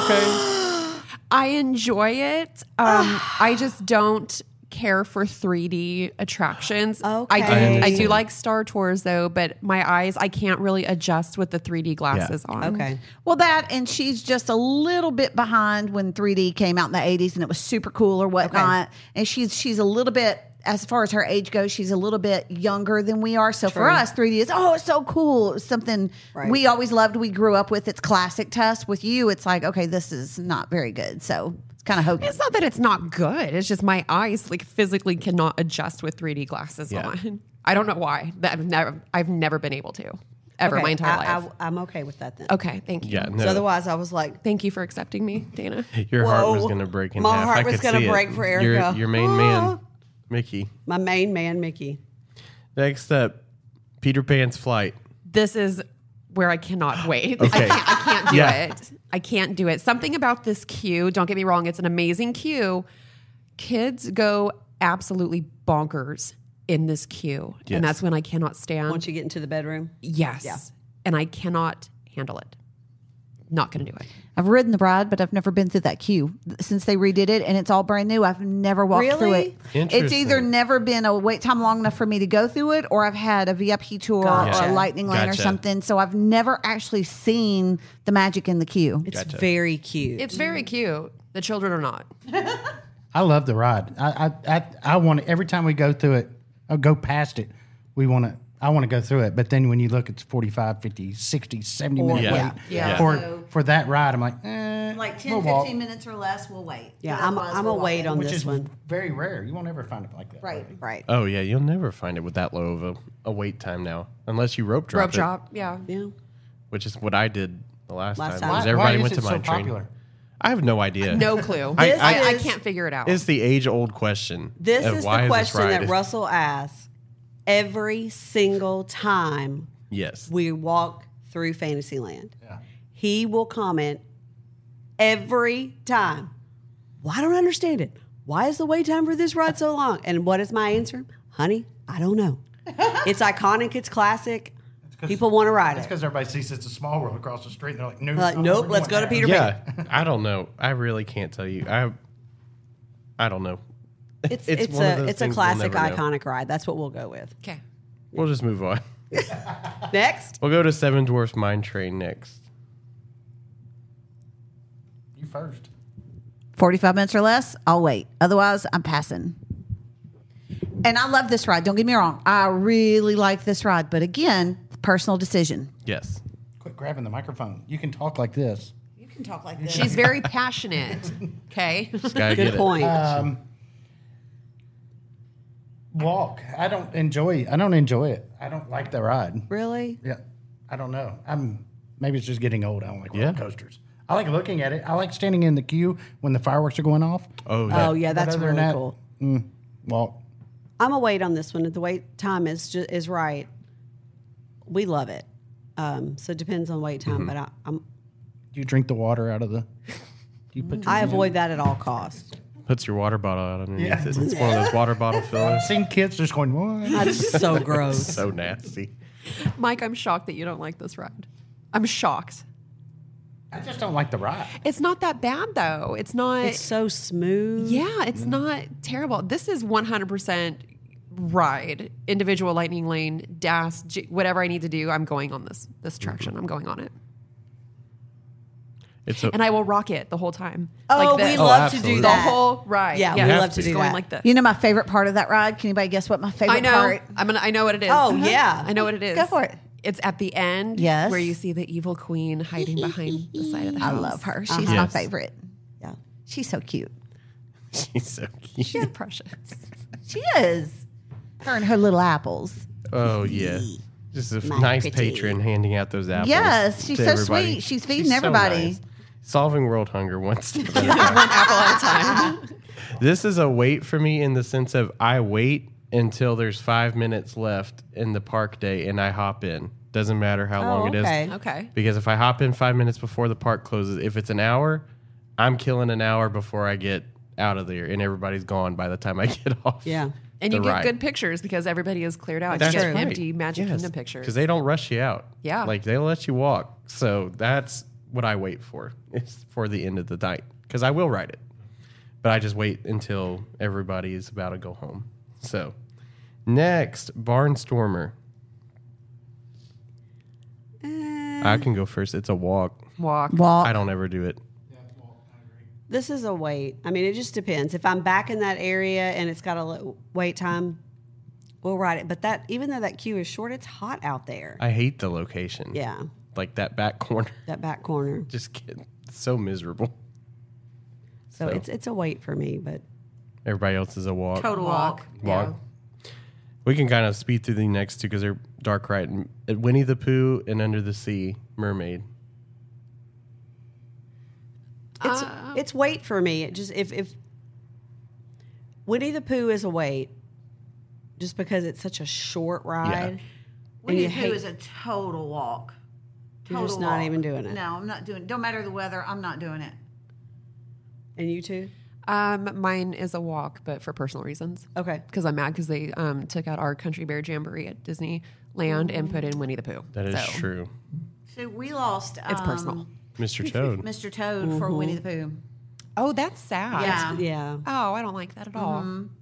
Okay. I enjoy it. I just don't care for 3D attractions. Okay. I do like Star Tours though, but my eyes, I can't really adjust with the 3D glasses on. Okay. Well, that and she's just a little bit behind when 3D came out in the 80s and it was super cool or whatnot. And she's a little bit, as far as her age goes, she's a little bit younger than we are. So for True. us, 3D is it's so cool. It's something Right. we always loved. We grew up with. It's classic to us. With you, it's like, okay, this is not very good. So it's kind of hokey. It's not that it's not good. It's just my eyes like physically cannot adjust with 3D glasses Yeah. on. I don't know why. I've never been able to ever Okay, my entire life. I'm okay with that then. Okay, thank you. Yeah. No. So otherwise, I was like, Thank you for accepting me, Dana. Your heart was Whoa. going to break in My half. heart I was could gonna see it. break for Erica. Your main man, Mickey. my main man, Mickey. Next up, Peter Pan's Flight. This is where I cannot wait. Okay. I can't do Yeah. it. I can't do it. Something about this queue, don't get me wrong, it's an amazing queue. Kids go absolutely bonkers in this queue. Yes. And that's when I cannot stand. Once you get into the bedroom, Yes. Yeah. And I cannot handle it. Not going to do it. I've ridden the ride, but I've never been through that queue since they redid it, and it's all brand new. I've never walked through Really? it. It's Interesting. either never been a wait time long enough for me to go through it, or I've had a VIP tour or Gotcha. a lightning lane or Gotcha. something. So I've never actually seen the magic in the queue. it's Gotcha. very cute. It's very cute. The children are not. I love the ride. I want to, every time we go through it, or go past it, I want to go through it. But then when you look, it's 45, 50, 60, 70 minute Yeah. wait. Yeah. For that ride, I'm like, Like 10, we'll walk. 15 minutes or less, we'll wait. Yeah, But I'm otherwise, a we'll walk wait in. on which this is one. very rare. You won't ever find it like that. Right. Right. Oh, yeah. You'll never find it with that low of a wait time now, unless you rope drop Rope it, drop. Yeah. Yeah. which is what I did the last time. time. was Why- everybody why went is to it my so train. popular? I have no idea. No clue. This I is- can't figure it out. It's the age-old question. This of is why the this question ride- that Russell asks every single time Yes. we walk through Fantasyland. Yeah. He will comment every time. Well, I don't understand it. Why is the wait time for this ride so long? And what is my answer? Honey, I don't know. It's iconic. It's classic. People want to ride It's it. because everybody sees it's a small road across the street. And they're like, no, Like, nope, we're let's going go to there. Peter Pan. Yeah. I don't know. I really can't tell you. I don't know. It's one of those it's a things we'll classic, never know. iconic ride. That's what we'll go with. okay. We'll just move on. Next. We'll go to Seven Dwarfs Mine Train next. You first. 45 minutes or less, I'll wait. Otherwise, I'm passing. And I love this ride. Don't get me wrong. I really like this ride. But again, personal decision. Yes. Quit grabbing the microphone. You can talk like this. You can talk like this. She's very passionate. Okay. Gotta get Good it. point. Walk. I don't enjoy it. I don't like the ride. Really? Yeah. I don't know. Maybe it's just getting old. I don't like Yeah. roller coasters. I like looking at it. I like standing in the queue when the fireworks are going off. Oh, yeah. Oh, yeah, But that's other really than that, cool. Walk. I'm a wait on this one. The wait time is right. We love it. So it depends on wait time, but Do you drink the water out of the? Do you put your I hand in? avoid that at all costs. Puts your water bottle out underneath Yeah. it. It's one of those water bottle fillers. I've seen kids just going, what? That's so gross. So nasty. Mike, I'm shocked that you don't like this ride. I'm shocked. I just don't like the ride. It's not that bad though. It's not. It's so smooth. Yeah, it's not terrible. This is 100% ride, individual lightning lane, DAS, whatever I need to do. I'm going on this attraction. I'm going on it, It's a, and I will rock it the whole time. Oh, like we this. love to absolutely. do the that. whole ride. Yeah, we have love to. to Just do going that. like this. You know my favorite part of that ride? Can anybody guess what my favorite I know. part? I know what it is. Oh, yeah. I know what it is. Go for it. It's at the end. Yes. where you see the evil queen hiding behind the side of the I house. love her. She's my Yes. favorite. Yeah. She's so cute. she's so cute. She's precious. She is. Her and her little apples. Oh, yeah. Just a My nice pretty. patron handing out those apples. Yes, she's to so everybody. sweet. She's feeding so everybody. nice. Solving world hunger one step at a time. One apple at a time. This is a wait for me in the sense of I wait until there's 5 minutes left in the park day and I hop in. Doesn't matter how long it is. Okay. Because if I hop in 5 minutes before the park closes, if it's an hour, I'm killing an hour before I get out of there and everybody's gone by the time I get off. Yeah. And you the get ride. good pictures because everybody is cleared out. That's You get right. empty Magic Kingdom pictures. Because they don't rush you out. Yeah. Like they'll let you walk. So that's what I wait for. It's for the end of the night. Because I will ride it. But I just wait until everybody is about to go home. So next, Barnstormer. I can go first. It's a walk. Walk. I don't ever do it. This is a wait. I mean, it just depends. If I'm back in that area and it's got a wait time, we'll ride it. But that, even though that queue is short, it's hot out there. I hate the location. Yeah, Like that back corner. that back corner. Just get so miserable. So it's a wait for me. But Everybody else is a walk. Total walk. Walk. We can kind of speed through the next two because they're dark right. Winnie the Pooh and Under the Sea, Mermaid. it's wait for me. It just if Winnie the Pooh is a wait, just because it's such a short ride. Winnie you the Pooh hate- is a total walk. You're just not even doing it. No, I'm not doing it. Don't matter the weather, I'm not doing it. And you too? Mine is a walk, but for personal reasons. Okay. Because I'm mad because they took out our Country Bear Jamboree at Disneyland and put in Winnie the Pooh. That is So, true. So we lost It's personal. Mr. Toad. Mr. Toad for Winnie the Pooh. Oh, that's sad. Yeah. Yeah. Oh, I don't like that at all.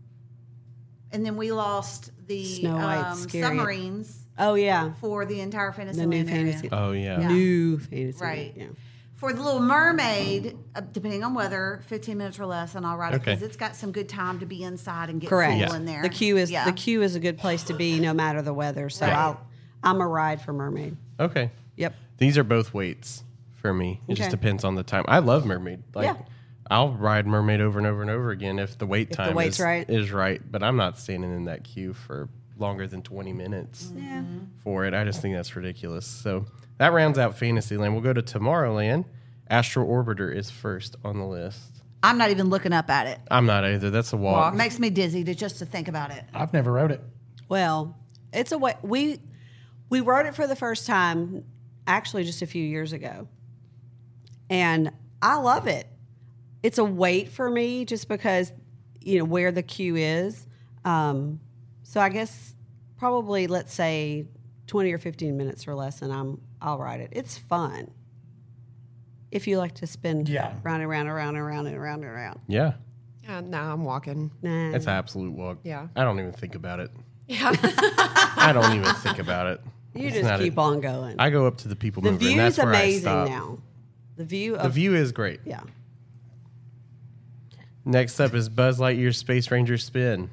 And then we lost the Snow White's scary. submarines Oh yeah. for the entire Fantasy The new Land area. fantasy. Oh, yeah. Yeah. New fantasy. Right. Yeah. For the Little Mermaid, depending on weather, 15 minutes or less, and I'll ride it Okay. because it's got some good time to be inside and get Correct. cool Yeah. in there. The queue is a good place to be no matter the weather. So Right. I'm a ride for Mermaid. Okay. Yep. These are both weights for me. It just Okay. depends on the time. I love Mermaid. Like, Yeah. I'll ride Mermaid over and over and over again if the wait the time wait's right. is right. But I'm not standing in that queue for longer than 20 minutes Yeah. for it. I just think that's ridiculous. So that rounds out Fantasyland. We'll go to Tomorrowland. Astro Orbiter is first on the list. I'm not even looking up at it. I'm not either. That's a walk. It makes me dizzy just to think about it. I've never rode it. Well, it's a way we rode it for the first time actually just a few years ago. And I love it. It's a wait for me just because where the queue is. So I guess probably let's say 20 or 15 minutes or less and I'll ride it. It's fun. If you like to spin round and round and round and round and round and round. Yeah. Yeah, no, I'm walking. Nah. It's an absolute walk. Yeah. I don't even think about it. Yeah. I don't even think about it. You It's just not keep on going. I go up to the people The mover, and view that's is where I amazing stop. now. The view The of view is great. yeah. Next up is Buzz Lightyear's Space Ranger Spin.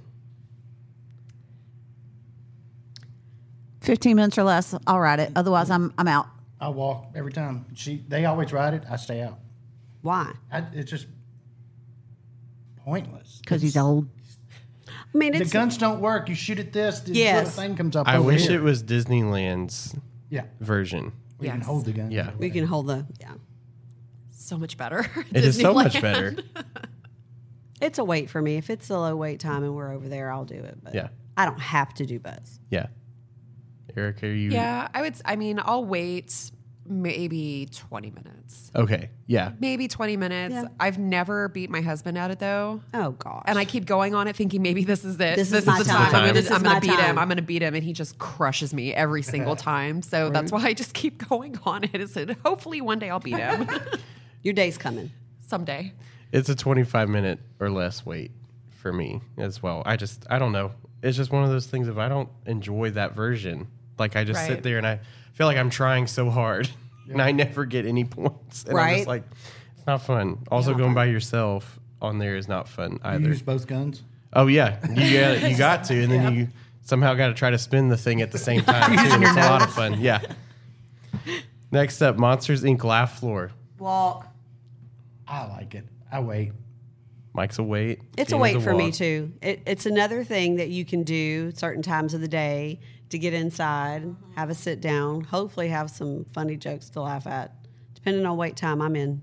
15 minutes or less, I'll ride it. Otherwise, I'm out. I walk every time. They always ride it. I stay out. Why? It's just pointless. Because he's old. I mean, The it's guns don't work. You shoot at this. This Yes. little thing comes up. I over wish here. it was Disneyland's Yeah, version. we can Yes. hold the gun. Yeah. we can hold the So much better. It is so much Disneyland. better. It's a wait for me. If it's a low wait time and we're over there, I'll do it. But Yeah. I don't have to do Buzz. Yeah. Eric, are you? Yeah, I'll wait maybe 20 minutes. Okay. Yeah. Maybe 20 minutes. Yeah. I've never beat my husband at it though. Oh gosh. And I keep going on it thinking maybe this is it. This is my the time. I'm This is gonna my beat him. time. I'm gonna beat him. And he just crushes me every single time. So that's why I just keep going on it. Is that hopefully one day I'll beat him. Your day's coming. Someday. It's a 25-minute or less wait for me as well. I don't know. It's just one of those things if I don't enjoy that version, like I just sit Right. there and I feel like I'm trying so hard and I never get any points. And I'm Right. just like, it's not fun. Also, going by yourself on there is not fun You either. use both guns. Oh, yeah. You got to. And then you somehow got to try to spin the thing at the same time, too. And it's a lot of fun. Yeah. Next up, Monsters, Inc. Laugh Floor. Walk. I like it. I wait. Mike's a wait. It's a Gina's wait for me walk. too. It's another thing that you can do certain times of the day to get inside, have a sit down, hopefully have some funny jokes to laugh at. Depending on wait time, I'm in.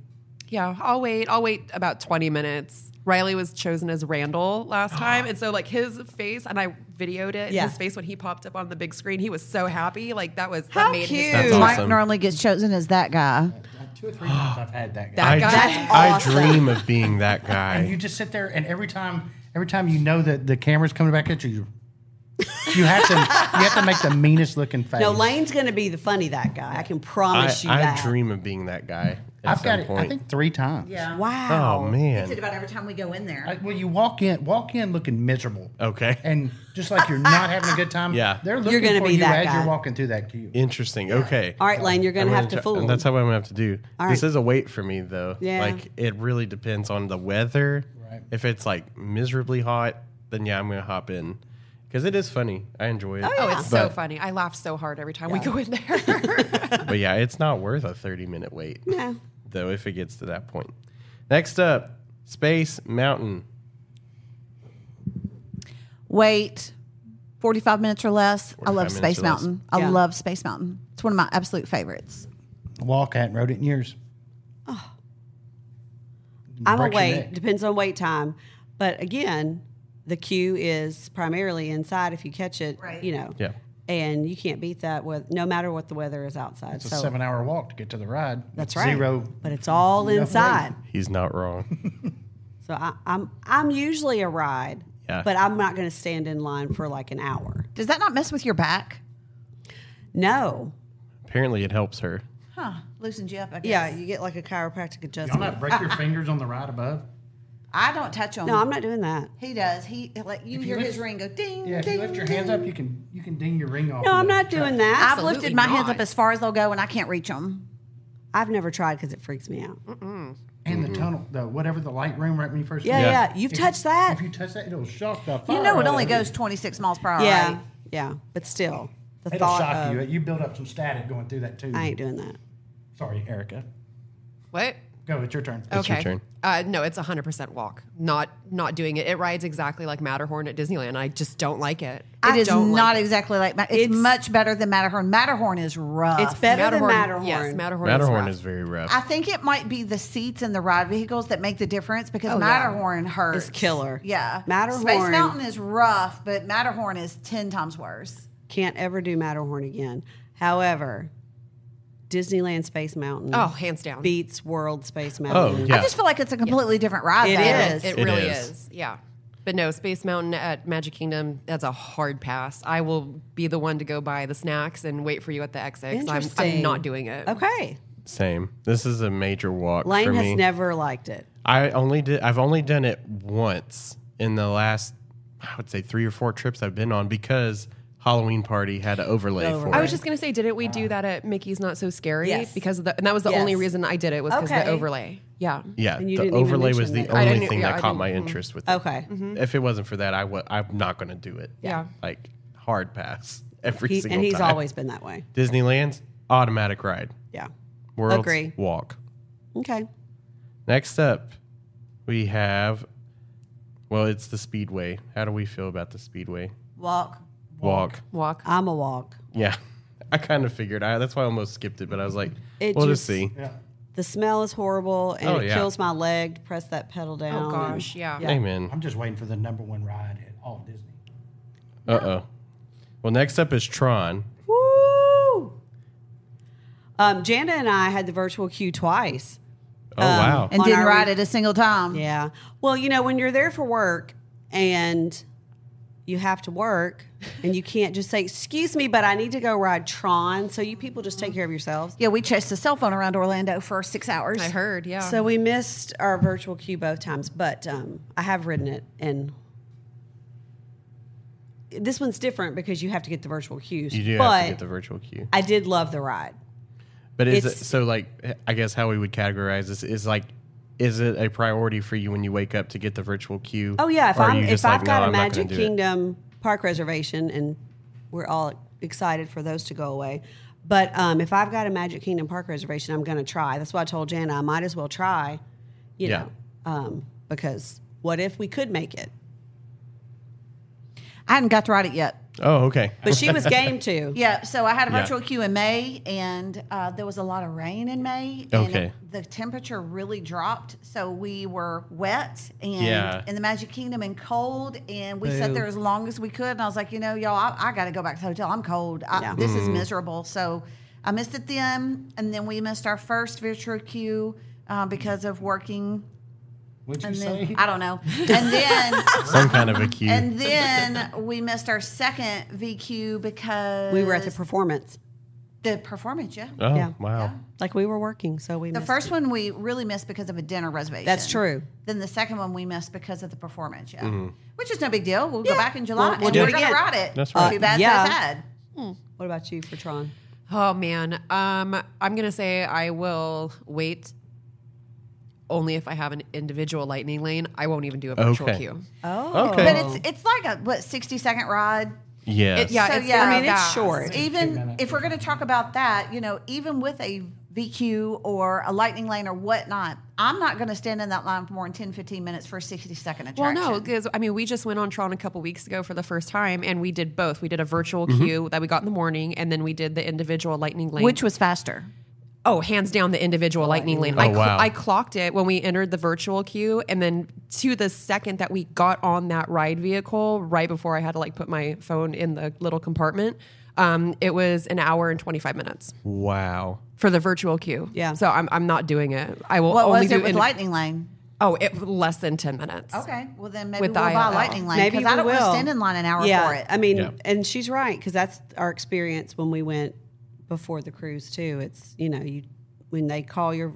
Yeah, I'll wait. I'll wait about 20 minutes. Riley was chosen as Randall last time. And so, like, his face, and I videoed it, Yeah. his face when he popped up on the big screen, he was so happy. Like, that How made cute. his That's day. awesome. Mike normally gets chosen as that guy. 2 or 3 times I've had that guy. That guy. That's I awesome. dream of being that And you guy. just sit there, and every time you know that the camera's coming back at you, you have to make the meanest looking face. No, Lane's going to be the funny that guy. I can promise you I that. dream of being that guy at I've some got it. point. I think 3 times. Wow. Oh man. About every time we go in there. Well, you walk in looking miserable. Okay. And just like you're not having a good time, Yeah. they're looking You're gonna for be you that as guy. you're walking through that queue. Interesting. Okay. All right, Lane, you're going to have to fool him. That's how I'm gonna have to do. All This right. is a wait for me though. Yeah. Like it really depends on the weather. Right. If it's like miserably hot, then yeah, I'm gonna hop in because it is funny. I enjoy it. Oh, it's so But- funny. I laugh so hard every time we go in there. But yeah, it's not worth a 30-minute wait. No. Though if it gets to that point. Next up, Space Mountain. Wait 45 minutes or less. I 45 love minutes Space or less. Mountain. I Yeah. love Space Mountain. It's one of my absolute favorites. Walk, I hadn't rode it in years. I'm a Breaks your wait. neck. Depends on wait time. But again, the queue is primarily inside if you catch it, Right. you know. Yeah. And you can't beat that with no matter what the weather is outside. It's a so 7-hour walk to get to the ride. that's With right. Zero. But it's all no inside. He's not wrong. So I'm usually a ride. Yeah. But I'm not going to stand in line for like an hour. Does that not mess with your back? No. Apparently it helps her. Huh. Loosens you up, I guess. Yeah, you get like a chiropractic Y'all adjustment. not break your fingers on the ride above? I don't touch them. No, I'm not doing that. He does. He like you If hear you his lift- ring go ding. Yeah, if ding, you lift your ding. hands up, you can ding your ring off. No, of I'm the not doing track. that. I've lifted Absolutely my hands not. up as far as they'll go, and I can't reach them. I've never tried because it freaks me out. And the tunnel, whatever the light room right when you first Yeah, get yeah. there. You've If touched that? If you touch that, it'll shock the You fire know, it out only of you. goes 26 miles per hour. Yeah, Right? yeah. But still, the It'll thought shock of, you. You build up some static going through that too. I ain't doing that. Sorry, Erica. What? Go, it's your turn. It's your turn. No, it's 100% walk. Not doing it. It rides exactly like Matterhorn at Disneyland. I just don't like it. It is don't not like it. exactly like it's It's- much better than Matterhorn. Matterhorn is rough. It's better than Matterhorn. Yes, Matterhorn. Matterhorn rough. is very rough. I think it might be the seats in the ride vehicles that make the difference because Oh, yeah. Matterhorn hurts. It's killer. Yeah. Matterhorn- Space Mountain is rough, but Matterhorn is 10 times worse. Can't ever do Matterhorn again. However, Disneyland Space Mountain Oh, hands down. beats World Space Mountain. yeah. I just feel like it's a completely different ride. It though. is. It It really is. is. Yeah. But no, Space Mountain at Magic Kingdom, that's a hard pass. I will be the one to go buy the snacks and wait for you at the exit. 'Cause Interesting. I'm not doing it. Okay. Same. This is a major walk Lane for has me. never liked it. I've only done it once in the last, I would say 3 or 4 trips I've been on because Halloween Party had an overlay for I it. was just going to say, didn't we do that at Mickey's Not So Scary? Yes. Because of and that was the Yes. only reason I did it was because of Okay. the overlay. Yeah. Yeah, And you the didn't even overlay was mention the that. I only didn't- thing yeah, that I caught didn't- my interest with it. Okay. If it wasn't for that, I'm not going to do it. Yeah. Like hard pass every single And he's time. always been that way. Disneyland's automatic ride. Yeah. World's Agree. walk. Okay. Next up, we have, well, it's the Speedway. How do we feel about the Speedway? Walk. Walk. Walk. I'm a walk. Yeah. I kind of figured. That's why I almost skipped it, but I was like, It we'll just- just see. Yeah. The smell is horrible and Oh, it yeah. kills my leg to press that pedal down. Oh, gosh. Yeah. Amen. I'm just waiting for the #1 ride at all Disney. Uh-oh. Well, next up is Tron. Woo! Janda and I had the virtual queue twice. Oh, wow. And On didn't our ride re- it a single time. Yeah. Well, you know, when you're there for work and you have to work and you can't just say, excuse me, but I need to go ride Tron. So you people just take care of yourselves. Yeah, we chased a cell phone around Orlando for 6 hours. I heard, yeah. So we missed our virtual queue both times, but I have ridden it, and this one's different because you have to get the virtual queues. You do but have to get the virtual queue. I did love the ride. But is it, it's- so like, I guess how we would categorize this is like, is it a priority for you when you wake up to get the virtual queue? Oh yeah, Or are you if just I've like, got no, a I'm not gonna Magic do it? Kingdom park reservation, and we're all excited for those to go away. But if I've got a Magic Kingdom park reservation, I'm going to try. That's why I told Jana I might as well try, you Yeah. know, because what if we could make it? I hadn't got to ride it yet. Oh, okay. But she was game too. Yeah, so I had a Yeah. virtual queue in May, and there was a lot of rain in May. And Okay. the temperature really dropped, so we were wet and Yeah. in the Magic Kingdom and cold, and we sat Boo. there as long as we could. And I was like, y'all, I got to go back to the hotel. I'm cold. Yeah. This Mm-hmm. is miserable. So I missed it then, and then we missed our first virtual queue because of working. What'd you And then say? I don't know. And then Some kind of a cue. and then we missed our second VQ because We were at the performance. the performance. Yeah. oh, Yeah. wow. Like we were working, so we The missed first it. one we really missed because of a dinner reservation. That's true. Then the second one we missed because of the performance, Mm-hmm. which is no big deal. We'll go back in July We'll and do we're it going to again. ride it. That's right. Too bad, Yeah. so sad. What about you for Tron? Oh man, I'm gonna say I will wait. Only if I have an individual lightning lane, I won't even do a virtual Okay. queue. Oh, Okay. But it's like a 60-second ride. Yes. Yeah, So, it's yeah, gonna I be mean, it's fast. short. Even minutes. if we're going to talk about that, even with a VQ or a lightning lane or whatnot, I'm not going to stand in that line for more than 10, 15 minutes for a 60-second Well, attraction. no, because I mean, we just went on Tron a couple weeks ago for the first time, and we did both. We did a virtual queue that we got in the morning, and then we did the individual lightning lane, Which was faster? oh, hands down the individual lightning lane. Oh, wow. I clocked it when we entered the virtual queue, and then to the second that we got on that ride vehicle, right before I had to like put my phone in the little compartment, it was an hour and 25 minutes Wow. for the virtual queue. Yeah. So I'm not doing it. I will What only was do it with lightning lane? less than 10 minutes. Okay, well then maybe With we'll the buy a ILL. lightning lane Maybe because I we don't want to will. stand in line an hour yeah, for it. I mean, Yeah. and she's right because that's our experience when we went before the cruise too. It's you when they call your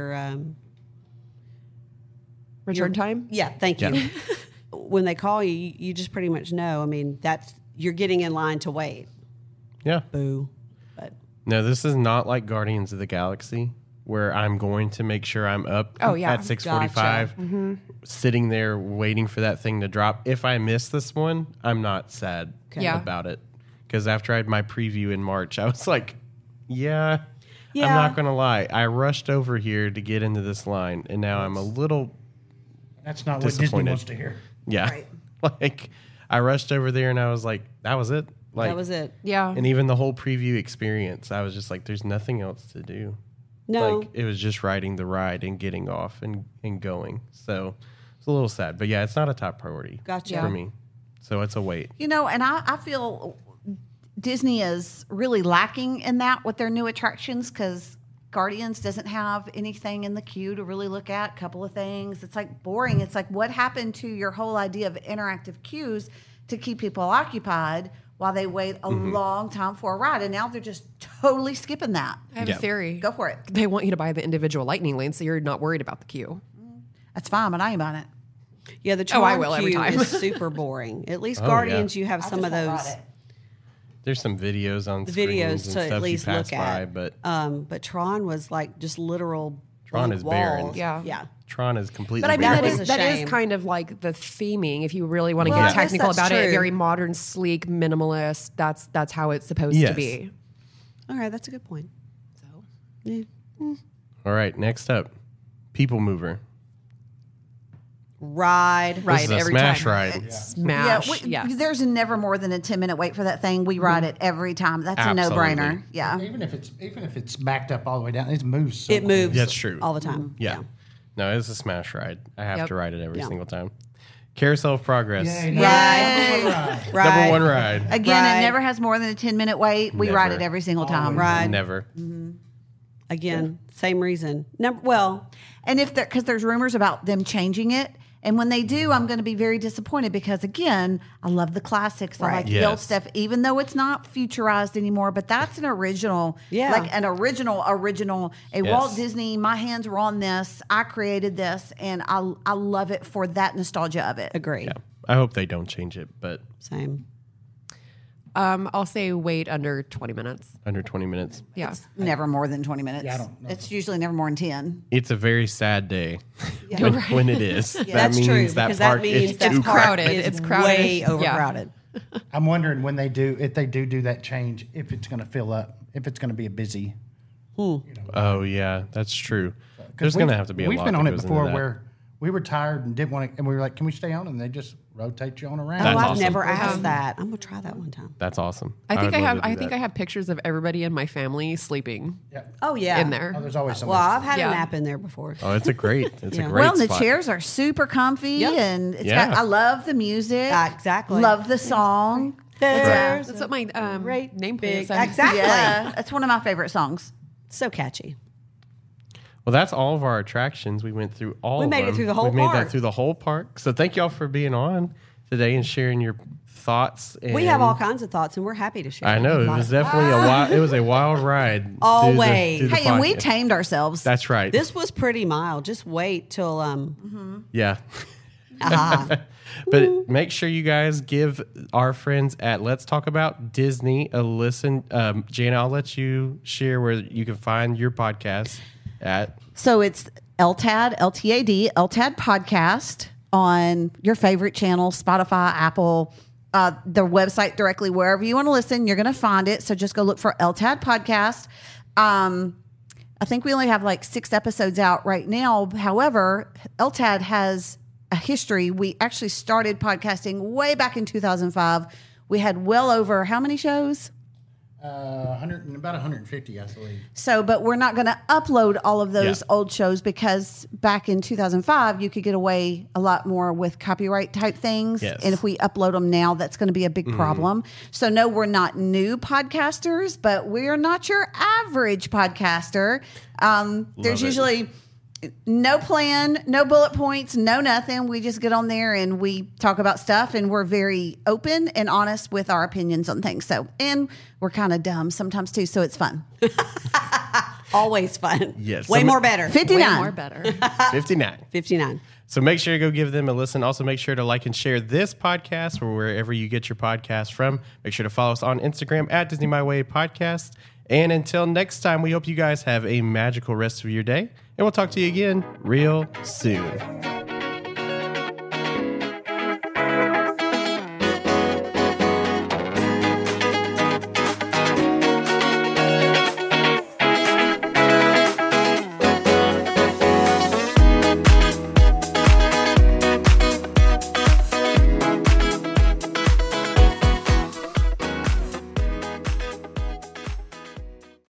Return time? yeah, thank you. Yeah. When they call you, you just pretty much know. I mean, you're getting in line to wait. Yeah. Boo, but No, this is not like Guardians of the Galaxy where I'm going to make sure I'm up Oh, yeah. at 6:45 sitting there waiting for that thing to drop. If I miss this one, I'm not sad Yeah. about it. Because after I had my preview in March, I was like, I'm Yeah. not going to lie. I rushed over here to get into this line, and now I'm a little, That's not what Disney Disappointed. wants to hear. yeah. Like, I rushed over there, and I was like, that was it? Like, that was it. Yeah. And even the whole preview experience, I was just like, there's nothing else to do. No, Like, it was just riding the ride and getting off and going. So it's a little sad. But yeah, it's not a top priority Gotcha. for me. So it's a wait. And I feel Disney is really lacking in that with their new attractions because Guardians doesn't have anything in the queue to really look at, a couple of things. It's like boring. It's like what happened to your whole idea of interactive queues to keep people occupied while they wait a long time for a ride? And now they're just totally skipping that. I have Yeah. a theory. Go for it. They want you to buy the individual lightning lane so you're not worried about the queue. That's fine, but I ain't buying it. yeah, the Oh, I Tron will every queue time. is super boring. At least Oh, Guardians, yeah. you have I some just of won't those. ride it. There's some videos on The screens videos and to stuff at least you pass look by, at. But Tron was like just literal. Tron blank is barren. walls. Yeah. yeah. Tron is completely But I mean, That barren. was a that is shame. kind of like the theming. If you really want to Well, I get guess technical that's about it, true. very modern, sleek, minimalist. That's how it's supposed Yes. to be. All right, that's a good point. So Yeah. All right, next up, People Mover. Ride. This Ride is a every smash time. ride. Smash. yes. There's never more than a 10-minute wait for that thing. We ride it every time. That's a Absolutely. no-brainer. Yeah. Even if it's backed up all the way down, it moves. So It moves. That's true. all the time. Yeah. No, it's a smash ride. I have Yep. to ride it every Yeah. single time. Carousel of Progress. Yay, Yay. ride. Ride. Number one ride. Again, Ride. it never has more than a 10-minute wait. We ride Never. it every single time. Ride. Never. Again, same reason. And if because there's rumors about them changing it. And when they do, I'm going to be very disappointed because, again, I love the classics. I Right. like the old Yes. stuff, even though it's not futurized anymore. But that's an original, Yeah. like an original. A Yes. Walt Disney, my hands were on this. I created this, and I love it for that nostalgia of it. Agree. Yeah. I hope they don't change it, but Same. I'll say wait under 20 minutes. under 20 minutes. Yeah. Never more than 20 minutes. Yeah, I don't know. It's usually never more than 10. It's a very sad day when it is. That That's means true that because park that means is that too park crowded. is It's crowded. way Yeah. overcrowded. I'm wondering when they do that change, if it's going to fill up, if it's going to be a busy. Oh yeah, that's true. There's We've- going to have to be a We've lot been that on it goes into before that. we were tired and didn't want to, and we were like, can we stay on? And they just rotate you on around. That's I've awesome. never asked that. I'm gonna try that one time. That's awesome. I think would I love have. to do I think that. I have pictures of everybody in my family sleeping Yeah. Oh yeah, in there. Oh, there's always Well, somebody. I've had Yeah. a nap in there before. Oh, it's a great Yeah. great Well, and the spot. chairs are super comfy, Yep. and it's Yeah. got. I love the music. Exactly. Love the song. There's That's what my great nameplate big- says. Exactly. Yeah, it's one of my favorite songs. So catchy. Well, that's all of our attractions. We went through all. We of made it them. through the whole We made that park. through the whole park. So thank y'all for being on today and sharing your thoughts. And We have all kinds of thoughts, and we're happy to share. I know it was definitely a wild. It was a wild ride. through the- Always. through the Hey, and we podcast. tamed ourselves. That's right. This was pretty mild. Just wait till Yeah. aha. But make sure you guys give our friends at Let's Talk About Disney a listen. Jana, I'll let you share where you can find your podcast at. So it's LTAD, LTAD podcast on your favorite channel, Spotify, Apple, the website directly, wherever you want to listen, you're going to find it. So just go look for LTAD podcast. I think we only have like 6 episodes out right now. However, LTAD has a history. We actually started podcasting way back in 2005. We had well over how many shows? 150, I believe. So, but we're not going to upload all of those Yeah. old shows because back in 2005, you could get away a lot more with copyright type things. Yes. And if we upload them now, that's going to be a big problem. So, no, we're not new podcasters, but we're not your average podcaster. There's it. usually no plan, no bullet points, no nothing. We just get on there and we talk about stuff, and we're very open and honest with our opinions on things. So, and we're kind of dumb sometimes too, so it's fun. Always fun. Yes. Way So- more better. 59. Way more better. 59. 59. So make sure to go give them a listen. Also, make sure to like and share this podcast or wherever you get your podcast from. Make sure to follow us on Instagram at Disney My Way Podcast. And until next time, we hope you guys have a magical rest of your day. And we'll talk to you again real soon.